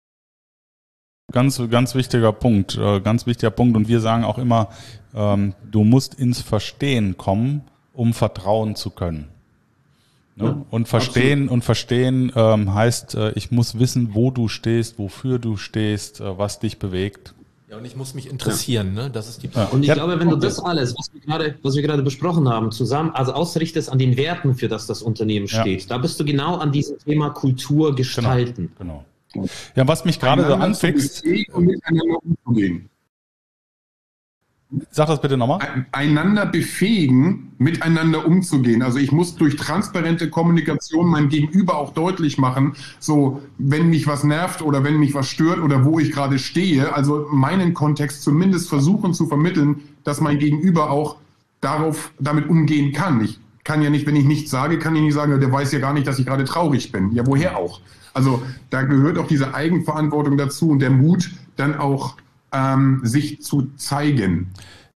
Ganz, ganz wichtiger Punkt. Ganz wichtiger Punkt. Und wir sagen auch immer, ähm, du musst ins Verstehen kommen, um vertrauen zu können. Ne? Ja, und verstehen absolut. und verstehen ähm, heißt, äh, ich muss wissen, wo du stehst, wofür du stehst, äh, was dich bewegt. Ja, und ich muss mich interessieren, ja. ne? Das ist die ja. Und ich ja. glaube, wenn du das alles, was wir gerade, was wir gerade besprochen haben, zusammen, also ausrichtest an den Werten, für das das Unternehmen steht, ja. da bist du genau an diesem Thema Kultur gestalten. Genau. genau. Ja, was mich gerade so anfixt. Und miteinander umzugehen. Sag das bitte nochmal. Einander befähigen, miteinander umzugehen. Also ich muss durch transparente Kommunikation meinem Gegenüber auch deutlich machen, so wenn mich was nervt oder wenn mich was stört oder wo ich gerade stehe, also meinen Kontext zumindest versuchen zu vermitteln, dass mein Gegenüber auch darauf damit umgehen kann. Ich kann ja nicht, wenn ich nichts sage, kann ich nicht sagen, der weiß ja gar nicht, dass ich gerade traurig bin. Ja, woher auch? Also da gehört auch diese Eigenverantwortung dazu und der Mut, dann auch ähm, sich zu zeigen.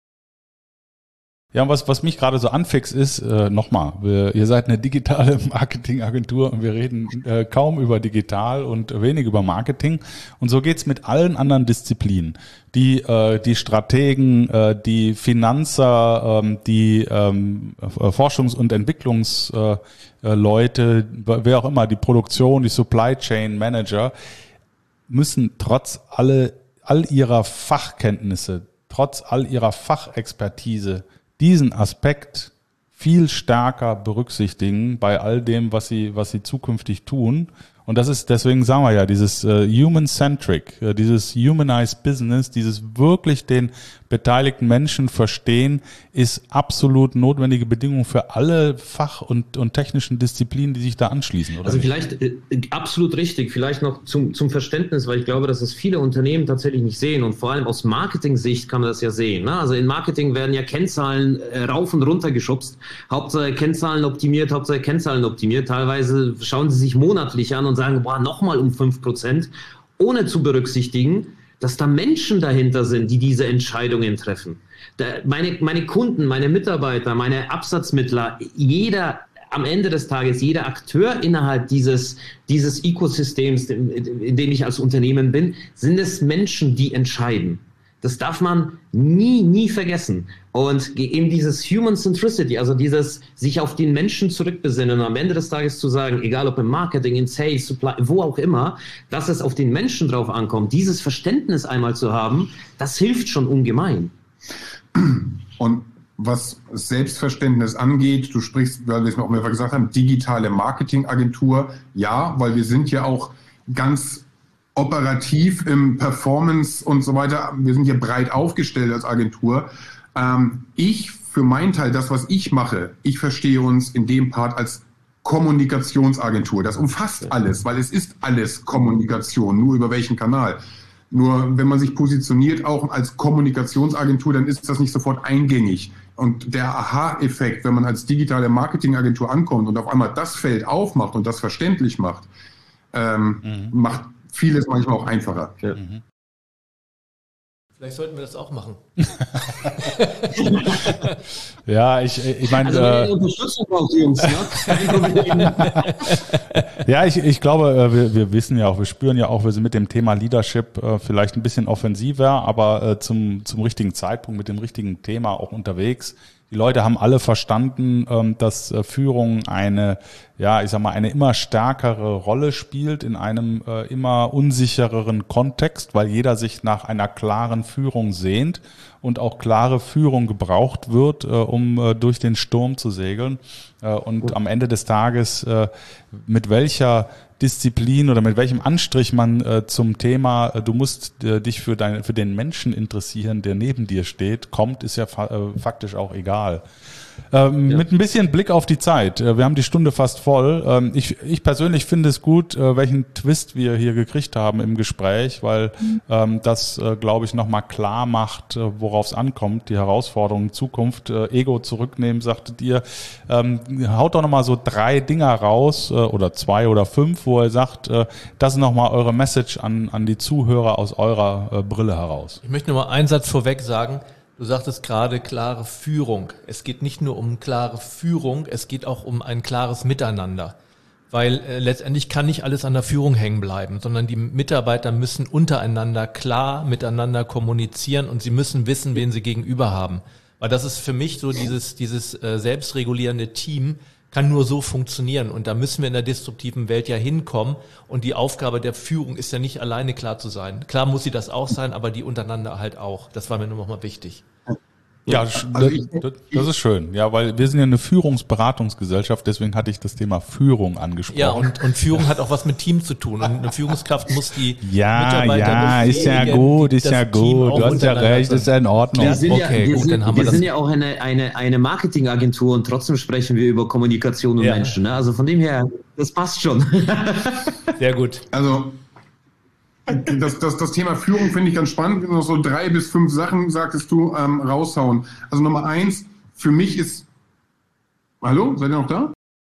Ja, was, was mich gerade so anfixt ist, äh, nochmal, wir, ihr seid eine digitale Marketingagentur und wir reden äh, kaum über digital und wenig über Marketing. Und so geht's mit allen anderen Disziplinen. Die, äh, die Strategen, äh, die Finanzer, ähm, die ähm, Forschungs- und Entwicklungsleute, äh, Leute, wer auch immer, die Produktion, die Supply Chain Manager, müssen trotz alle, all ihrer Fachkenntnisse, trotz all ihrer Fachexpertise diesen Aspekt viel stärker berücksichtigen bei all dem, was sie, was sie zukünftig tun. Und das ist, deswegen sagen wir ja, dieses äh, Human-Centric, äh, dieses Humanized Business, dieses wirklich den beteiligten Menschen verstehen, ist absolut notwendige Bedingung für alle Fach- und, und technischen Disziplinen, die sich da anschließen. Oder also nicht? vielleicht, äh, absolut richtig, vielleicht noch zum, zum Verständnis, weil ich glaube, dass es viele Unternehmen tatsächlich nicht sehen und vor allem aus Marketing-Sicht kann man das ja sehen. Ne? Also in Marketing werden ja Kennzahlen äh, rauf und runter geschubst, Hauptsache Kennzahlen optimiert, Hauptsache Kennzahlen optimiert, teilweise schauen sie sich monatlich an und sagen, boah, nochmal um fünf Prozent, ohne zu berücksichtigen, dass da Menschen dahinter sind, die diese Entscheidungen treffen. Da, meine, meine Kunden, meine Mitarbeiter, meine Absatzmittler, jeder am Ende des Tages, jeder Akteur innerhalb dieses, dieses Ökosystems, in, in dem ich als Unternehmen bin, sind es Menschen, die entscheiden. Das darf man nie, nie vergessen. Und eben dieses Human Centricity, also dieses sich auf den Menschen zurückbesinnen und am Ende des Tages zu sagen, egal ob im Marketing, in Sales, Supply, wo auch immer, dass es auf den Menschen drauf ankommt, dieses Verständnis einmal zu haben, das hilft schon ungemein. Und was Selbstverständnis angeht, du sprichst, weil wir es auch mehrfach gesagt haben, digitale Marketingagentur, ja, weil wir sind ja auch ganz operativ im Performance und so weiter. Wir sind hier breit aufgestellt als Agentur. Ähm, ich, für meinen Teil, das, was ich mache, ich verstehe uns in dem Part als Kommunikationsagentur. Das umfasst alles, weil es ist alles Kommunikation, nur über welchen Kanal. Nur wenn man sich positioniert, auch als Kommunikationsagentur, dann ist das nicht sofort eingängig. Und der Aha-Effekt, wenn man als digitale Marketingagentur ankommt und auf einmal das Feld aufmacht und das verständlich macht, ähm, mhm. macht vieles manchmal auch einfacher. Ja. Mhm. Vielleicht sollten wir das auch machen. Ja, ich, ich meine... Also wenn ihr Unterstützung braucht, Jungs, ne? Kein Problem. Ja, ich, ich glaube, wir, wir wissen ja auch, wir spüren ja auch, wir sind mit dem Thema Leadership äh, vielleicht ein bisschen offensiver, aber äh, zum, zum richtigen Zeitpunkt, mit dem richtigen Thema auch unterwegs. Die Leute haben alle verstanden, ähm, dass äh, Führung eine, ja, ich sag mal, eine immer stärkere Rolle spielt in einem äh, immer unsichereren Kontext, weil jeder sich nach einer klaren Führung sehnt und auch klare Führung gebraucht wird, äh, um äh, durch den Sturm zu segeln. Äh, und am Ende des Tages, äh, mit welcher Disziplin oder mit welchem Anstrich man äh, zum Thema, äh, du musst äh, dich für, dein, für den Menschen interessieren, der neben dir steht, kommt, ist ja fa- äh, faktisch auch egal. Ähm, ja. Mit ein bisschen Blick auf die Zeit. Äh, wir haben die Stunde fast voll. Ähm, ich, ich persönlich finde es gut, äh, welchen Twist wir hier gekriegt haben im Gespräch, weil ähm, das, äh, glaube ich, nochmal klar macht, äh, worauf es ankommt, die Herausforderungen in Zukunft. Äh, Ego zurücknehmen, sagtet ihr. Ähm, haut doch nochmal so drei Dinger raus äh, oder zwei oder fünf, wo ihr sagt, äh, das ist nochmal eure Message an, an die Zuhörer aus eurer äh, Brille heraus. Ich möchte nur mal einen Satz vorweg sagen. Du sagtest gerade klare Führung. Es geht nicht nur um klare Führung, es geht auch um ein klares Miteinander. Weil äh, letztendlich kann nicht alles an der Führung hängen bleiben, sondern die Mitarbeiter müssen untereinander klar miteinander kommunizieren und sie müssen wissen, wen sie gegenüber haben. Weil das ist für mich so dieses, dieses äh, selbstregulierende Team, kann nur so funktionieren. Und da müssen wir in der disruptiven Welt ja hinkommen. Und die Aufgabe der Führung ist ja nicht alleine klar zu sein. Klar muss sie das auch sein, aber die untereinander halt auch. Das war mir nur noch mal wichtig. Ja, also ich, das, das ist schön. Ja, weil wir sind ja eine Führungsberatungsgesellschaft, deswegen hatte ich das Thema Führung angesprochen. Ja, und, und Führung hat auch was mit Team zu tun. Und eine Führungskraft muss die ja, Mitarbeiter ja, ist ja gut, ist ja gut. Du hast ja recht, ist ja in Ordnung. Wir sind ja, okay, wir gut, sind, dann haben wir wir das. sind ja auch eine, eine, eine Marketingagentur und trotzdem sprechen wir über Kommunikation und ja. Menschen. Ne? Also von dem her, das passt schon. Sehr gut. Also Das, das, das Thema Führung finde ich ganz spannend. Noch so drei bis fünf Sachen, sagtest du, ähm, raushauen. Also Nummer eins, für mich ist... Hallo, seid ihr noch da?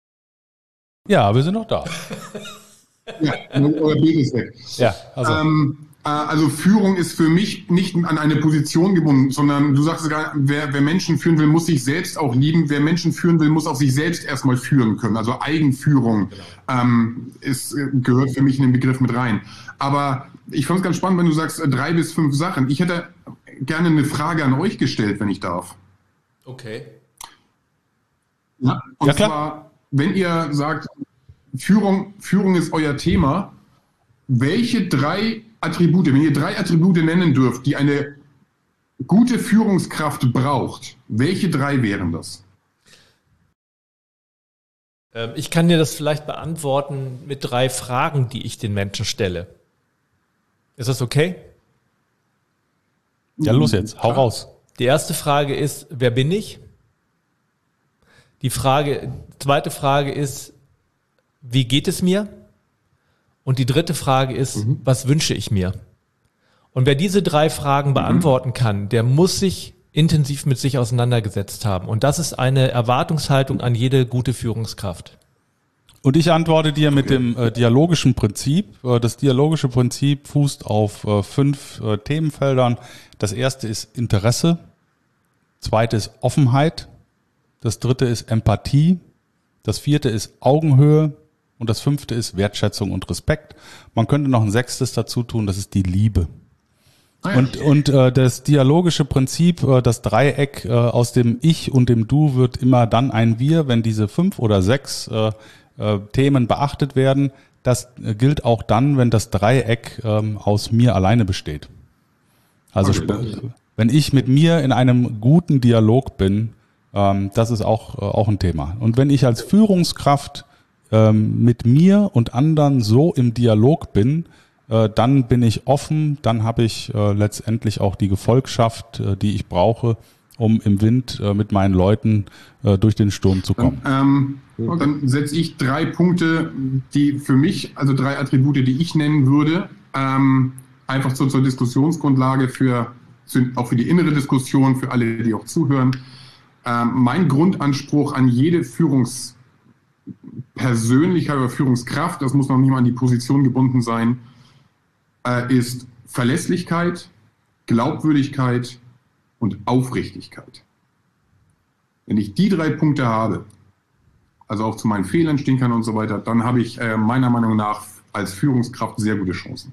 Ja, wir sind noch da. Ja, euer Bild ist weg. Ja, also... Ähm, äh, also Führung ist für mich nicht an eine Position gebunden, sondern du sagst sogar, wer, wer Menschen führen will, muss sich selbst auch lieben. Wer Menschen führen will, muss auch sich selbst erstmal führen können. Also Eigenführung ähm, ist, gehört für mich in den Begriff mit rein. Aber ich fand es ganz spannend, wenn du sagst, drei bis fünf Sachen. Ich hätte gerne eine Frage an euch gestellt, wenn ich darf. Okay. Ja, und ja, klar. zwar, wenn ihr sagt, Führung, Führung ist euer Thema, welche drei Attribute, wenn ihr drei Attribute nennen dürft, die eine gute Führungskraft braucht, welche drei wären das? Ich kann dir das vielleicht beantworten mit drei Fragen, die ich den Menschen stelle. Ist das okay? Ja, los jetzt, hau raus. Die erste Frage ist, wer bin ich? Die Frage, zweite Frage ist, wie geht es mir? Und die dritte Frage ist, mhm. was wünsche ich mir? Und wer diese drei Fragen beantworten kann, der muss sich intensiv mit sich auseinandergesetzt haben. Und das ist eine Erwartungshaltung an jede gute Führungskraft. Und ich antworte dir mit dem äh, dialogischen Prinzip. Äh, das dialogische Prinzip fußt auf äh, fünf äh, Themenfeldern. Das erste ist Interesse. Zweite ist Offenheit. Das dritte ist Empathie. Das vierte ist Augenhöhe. Und das fünfte ist Wertschätzung und Respekt. Man könnte noch ein sechstes dazu tun, das ist die Liebe. Und, und äh, das dialogische Prinzip, äh, das Dreieck äh, aus dem Ich und dem Du wird immer dann ein Wir, wenn diese fünf oder sechs äh, äh, Themen beachtet werden. Das äh, gilt auch dann, wenn das Dreieck äh, aus mir alleine besteht. Also okay, wenn ich mit mir in einem guten Dialog bin, ähm, das ist auch, äh, auch ein Thema. Und wenn ich als Führungskraft ähm, mit mir und anderen so im Dialog bin, dann bin ich offen, dann habe ich äh, letztendlich auch die Gefolgschaft, äh, die ich brauche, um im Wind äh, mit meinen Leuten äh, durch den Sturm zu kommen. Dann, ähm, dann setze ich drei Punkte, die für mich, also drei Attribute, die ich nennen würde. Ähm, einfach zur, zur Diskussionsgrundlage für, auch für die innere Diskussion, für alle, die auch zuhören. Ähm, mein Grundanspruch an jede Führungspersönlichkeit oder Führungskraft, das muss noch nicht mal an die Position gebunden sein, äh, ist Verlässlichkeit, Glaubwürdigkeit und Aufrichtigkeit. Wenn ich die drei Punkte habe, also auch zu meinen Fehlern stehen kann und so weiter, dann habe ich äh, meiner Meinung nach als Führungskraft sehr gute Chancen.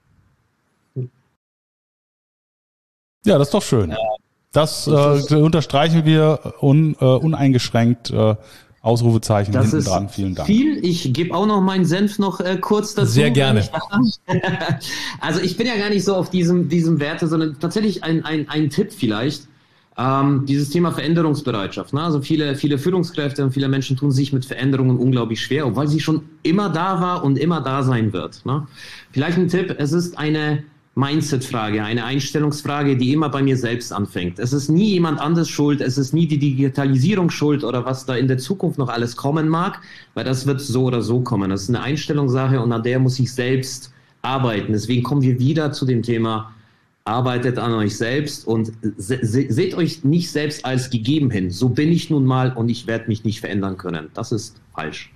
Ja, das ist doch schön. Das, das äh, unterstreichen wir un, äh, uneingeschränkt. Äh, Ausrufezeichen das hinten ist dran. Vielen Dank. Viel. Ich gebe auch noch meinen Senf noch äh, kurz dazu. Sehr gerne. Also ich bin ja gar nicht so auf diesem, diesem Werte, sondern tatsächlich ein, ein, ein Tipp vielleicht. Ähm, dieses Thema Veränderungsbereitschaft. Ne? Also viele, viele Führungskräfte und viele Menschen tun sich mit Veränderungen unglaublich schwer, obwohl sie schon immer da war und immer da sein wird. Ne? Vielleicht ein Tipp, es ist eine Mindset-Frage, eine Einstellungsfrage, die immer bei mir selbst anfängt. Es ist nie jemand anderes schuld, es ist nie die Digitalisierung schuld oder was da in der Zukunft noch alles kommen mag, weil das wird so oder so kommen. Das ist eine Einstellungssache und an der muss ich selbst arbeiten. Deswegen kommen wir wieder zu dem Thema, arbeitet an euch selbst und se- se- seht euch nicht selbst als gegeben hin. So bin ich nun mal und ich werde mich nicht verändern können. Das ist falsch.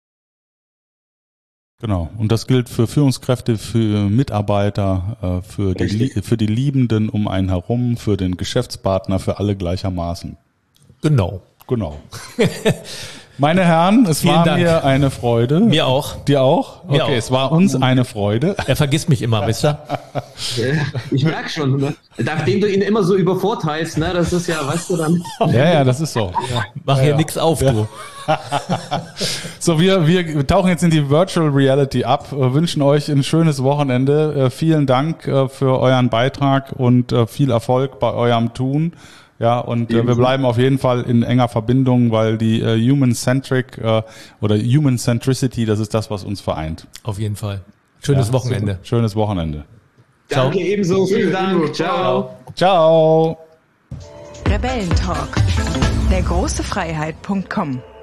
Genau. Und das gilt für Führungskräfte, für Mitarbeiter, für die, für die Liebenden um einen herum, für den Geschäftspartner, für alle gleichermaßen. Genau. Genau. Meine Herren, es Vielen war Dank. mir eine Freude. Mir auch. Dir auch? Mir Okay, auch. es war uns eine Freude. Er vergisst mich immer, wisst ihr? Ich merke schon, ne? Nachdem du ihn immer so übervorteilst, ne, das ist ja, weißt du dann. Ja, ja, das ist so. Mach Ja, hier ja. nix auf, du. So, wir, wir tauchen jetzt in die Virtual Reality ab, äh, wünschen euch ein schönes Wochenende. Äh, vielen Dank äh, für euren Beitrag und äh, viel Erfolg bei eurem Tun. Ja, und äh, wir bleiben auf jeden Fall in enger Verbindung, weil die äh, Human-Centric äh, oder Human-Centricity, das ist das, was uns vereint. Auf jeden Fall. Schönes Ja, Wochenende. super. Schönes Wochenende. Ciao. Danke ebenso, vielen Dank. Ciao. Ciao. Rebellentalk. Der große Freiheit Punkt com